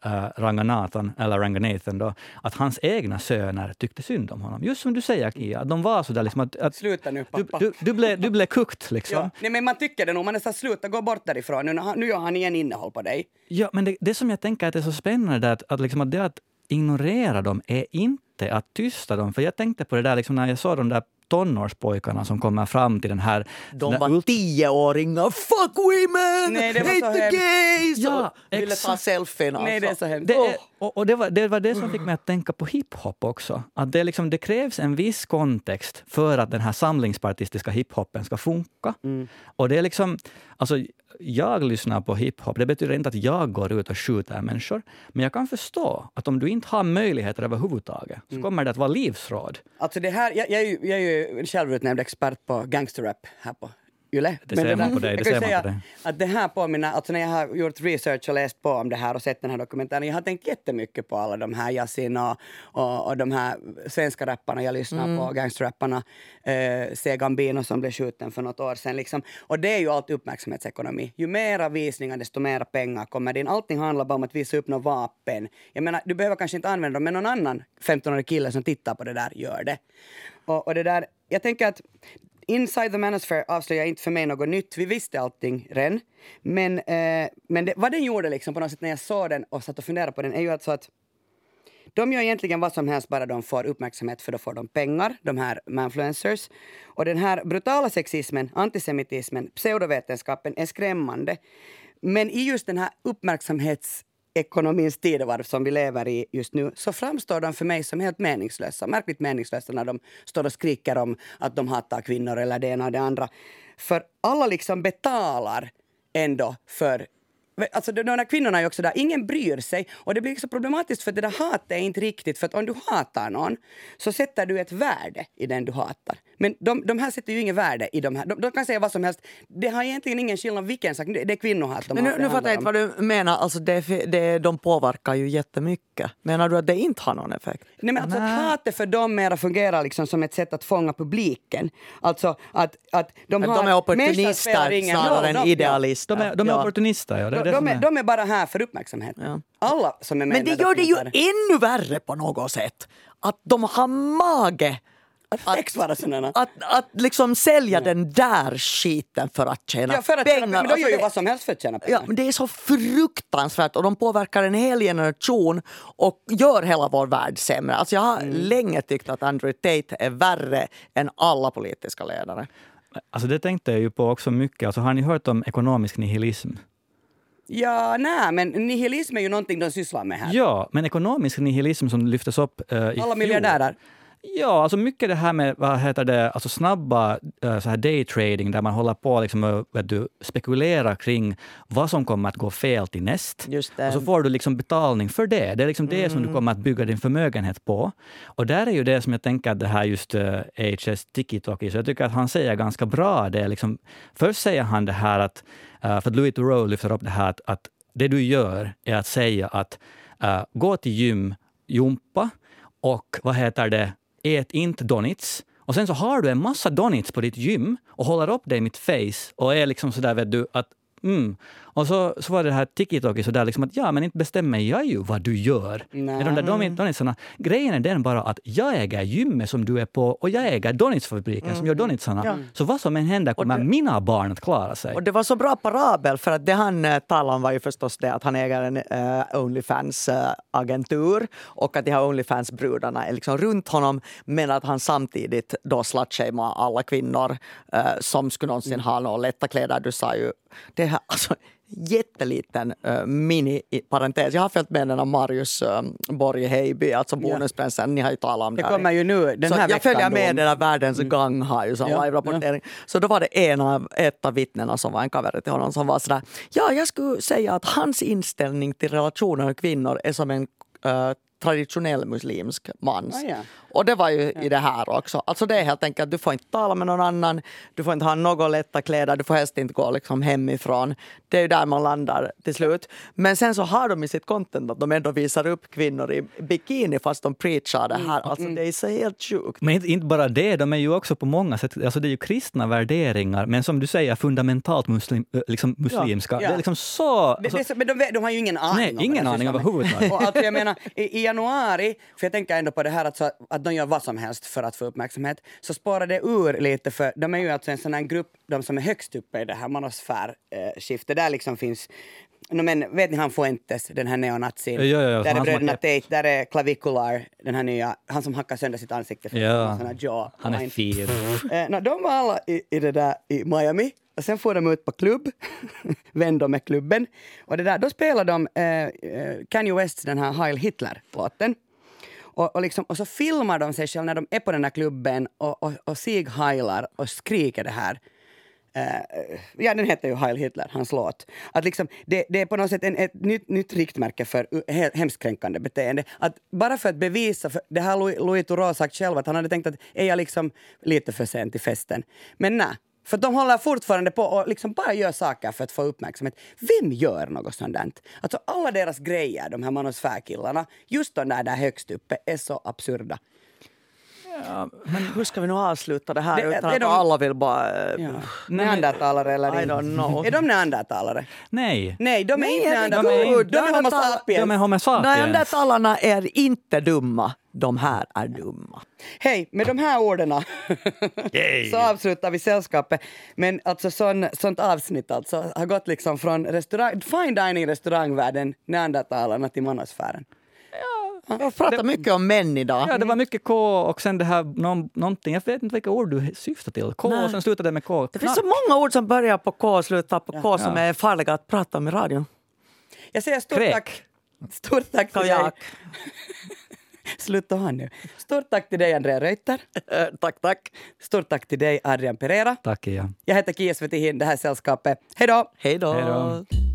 Ranganathan då, att hans egna söner tyckte synd om honom. Just som du säger, Kia, att de var så där liksom att sluta nu, pappa. Du blev kukt liksom. Ja. Nej, men man tycker det nog, man är så sluta, gå bort därifrån. Nu gör han igen innehåll på dig. Ja, men det som jag tänker att det är så spännande är att ignorera dem är inte att tysta dem. För jag tänkte på det där liksom, när jag såg de där tonårspojkarna som kommer fram till den här... De var 10-åringar. Fuck women! Nej, det var hate så the gays! Ja, ville ta selfien. Nej, det är så hemskt. Det var det som fick mig att tänka på hiphop också. Att det krävs en viss kontext för att den här samlingspartistiska hiphopen ska funka. Och det är liksom... Alltså, jag lyssnar på hiphop. Det betyder inte att jag går ut och skjuter människor. Men jag kan förstå att om du inte har möjligheter överhuvudtaget så kommer det att vara livsråd. Alltså det här, jag är ju självutnämnd expert på gangsterrap här på Yle. Det ser man på dig. Jag kan säga att det här påminner, alltså när jag har gjort research och läst på om det här och sett den här dokumentären, jag har tänkt jättemycket på alla de här Yasin och de här svenska rapparna jag lyssnar på, gangsterrapparna, Gambino som blev skjuten för något år sedan liksom. Och det är ju alltid uppmärksamhetsekonomi. Ju mera visningar desto mera pengar kommer in. Allting handlar bara om att visa upp något vapen. Jag menar, du behöver kanske inte använda dem, men någon annan 15-årig kille som tittar på det där gör det. Och det där, jag tänker att Inside the Manosphere avslöjar inte för mig något nytt. Vi visste allting redan. Men vad den gjorde liksom på något sätt när jag såg den och satt och funderade på den är ju alltså att de gör egentligen vad som helst bara de får uppmärksamhet, för då får de pengar, de här influencers. Och den här brutala sexismen, antisemitismen, pseudovetenskapen är skrämmande. Men i just den här uppmärksamhetsekonomins tidevarv som vi lever i just nu, så framstår de för mig som helt meningslösa. Märkligt meningslösa när de står och skriker om att de hatar kvinnor eller det ena och det andra. För alla liksom betalar ändå för... Alltså de här kvinnorna är ju också där, ingen bryr sig, och det blir så problematiskt för det där hatet är inte riktigt, för att om du hatar någon så sätter du ett värde i den du hatar, men de här sätter ju ingen värde i de här, de kan säga vad som helst, det har egentligen ingen skillnad vilken sak, det är kvinnohat de men nu fattar jag inte vad du menar, alltså de påverkar ju jättemycket, menar du att det inte har någon effekt? Nej, men alltså att hatet för dem mera fungerar liksom som ett sätt att fånga publiken, alltså att de är opportunister snarare än idealister. De är opportunister, ja. De är bara här för uppmärksamhet. Ja. Alla som är med. Men det gör det ju ännu värre på något sätt. Att de har mage Sex vara sådana. Att liksom sälja den där skiten för att tjäna Ja, för att pengar. tjäna, men de gör ju vad som helst för att tjäna pengar. Ja, men det är så fruktansvärt och de påverkar en hel generation och gör hela vår värld sämre. Alltså jag har länge tyckt att Andrew Tate är värre än alla politiska ledare. Alltså det tänkte jag ju på också mycket. Alltså har ni hört om ekonomisk nihilism? Ja, nej, men nihilism är ju någonting de sysslar med här. Ja, men ekonomisk nihilism som lyftes upp i Alla fjol. miljardärer. Ja, alltså mycket det här med vad heter det, alltså snabba så här daytrading där man håller på liksom, vet du, spekulera kring vad som kommer att gå fel till näst. Just det. Och så får du liksom betalning för det. Det är liksom det som du kommer att bygga din förmögenhet på. Och där är ju det som jag tänker att det här just H.S. Tikitoki, så jag tycker att han säger ganska bra det. Liksom, först säger han det här att, för att Louis Theroux lyfter upp det här att det du gör är att säga att gå till gym, jumpa och vad heter det, ät inte donuts. Och sen så har du en massa donuts på ditt gym och håller upp dig i mitt face och är liksom sådär, vet du, att Och så var det här TikTok så där liksom att ja, men inte bestämmer jag ju vad du gör. Nej. Med de där donitsarna. Grejen är den bara att jag äger gymmet som du är på och jag äger donitsfabriken som gör donitsarna. Ja. Så vad som än händer kommer mina barn att klara sig. Och det var så bra parabel för att det han talade om var ju förstås det att han äger en OnlyFans-agentur och att de här OnlyFans-brudarna är liksom runt honom men att han samtidigt då slutshamear alla kvinnor som skulle någonsin ha några lätta kläder. Du sa ju det här, alltså jätteliten mini-parentes. Jag har följt med den av Marius Borg Heiby, alltså Bonuspränsen. Ni har ju talat om det. Det kommer ju nu den här så jag följer med den här Världens gång har ju sån live-rapportering. Så då var det ett av vittnena som var en kavare till honom som var sådär, ja, jag skulle säga att hans inställning till relationer med kvinnor är som en traditionell muslimsk mans. Och det var ju i det här också. Alltså det är helt enkelt att du får inte tala med någon annan, du får inte ha några lätta kläder, du får helst inte gå liksom hemifrån. Det är ju där man landar till slut. Men sen så har de i sitt content att de ändå visar upp kvinnor i bikini fast de preachar det här. Alltså det är så helt sjukt. Men inte bara det, de är ju också på många sätt, alltså det är ju kristna värderingar, men som du säger fundamentalt muslimska. Ja. Det är liksom så... Alltså, men de har ju ingen aning. Nej, ingen aning överhuvudtaget. Och alltså jag menar, i januari, för jag tänker ändå på det här att de gör vad som helst för att få uppmärksamhet, så sparar det ur lite för de är ju alltså en sån här grupp, de som är högst uppe i det här manosfärskiftet. Där liksom finns, men vet ni han Fuentes, den här neonazin? Ja, där är bröderna Tate, där är Clavicular, den här nya, han som hackar sönder sitt ansikte. Han är fin. De var alla i det där i Miami. Och sen får de ut på klubb, vända med klubben. Och det där, då spelar de Kanye Wests den här Heil Hitler-låten. Och så filmar de sig själv när de är på den här klubben och sig heilar och skriker det här. Ja, den heter ju Heil Hitler, hans låt. Att liksom, det är på något sätt ett nytt riktmärke för hemskränkande beteende. Att bara för att bevisa, för det har Louis Theroux sagt själv att han hade tänkt att är jag liksom lite för sent i festen. Men nej. För de håller fortfarande på och liksom bara gör saker för att få uppmärksamhet. Vem gör något sånt där? Alltså alla deras grejer, de här manosfärkillarna, just de där högst uppe, är så absurda. Ja, men hur ska vi nu avsluta det här utan att alla vill bara... Neandertalare eller I don't know. Är de neandertalare? Nej. Nej, de är inte neandertalare. De är homo sapiens. De är homo sapiens. Neandertalarna är inte dumma. De här är dumma. Hej, med de här orden så avslutar vi sällskapet. Men alltså sånt avsnitt alltså har gått liksom från fine dining restaurangvärlden, neandertalarna till manosfären. Jag pratar mycket om män idag. Ja, det var mycket K och sen det här någonting, jag vet inte vilka ord du syftar till. K och sen slutade det med K. Det finns så många ord som börjar på K och slutar på K som är farliga att prata om i radion. Jag säger stort tack. Stort tack till dig. Sluta ha nu. Stort tack till dig, Andrea Reuter. Tack. Stort tack till dig, Adrian Pereira. Tack, ja. Jag heter Kia Svetihin, det här sällskapet. Hej då! Hej då!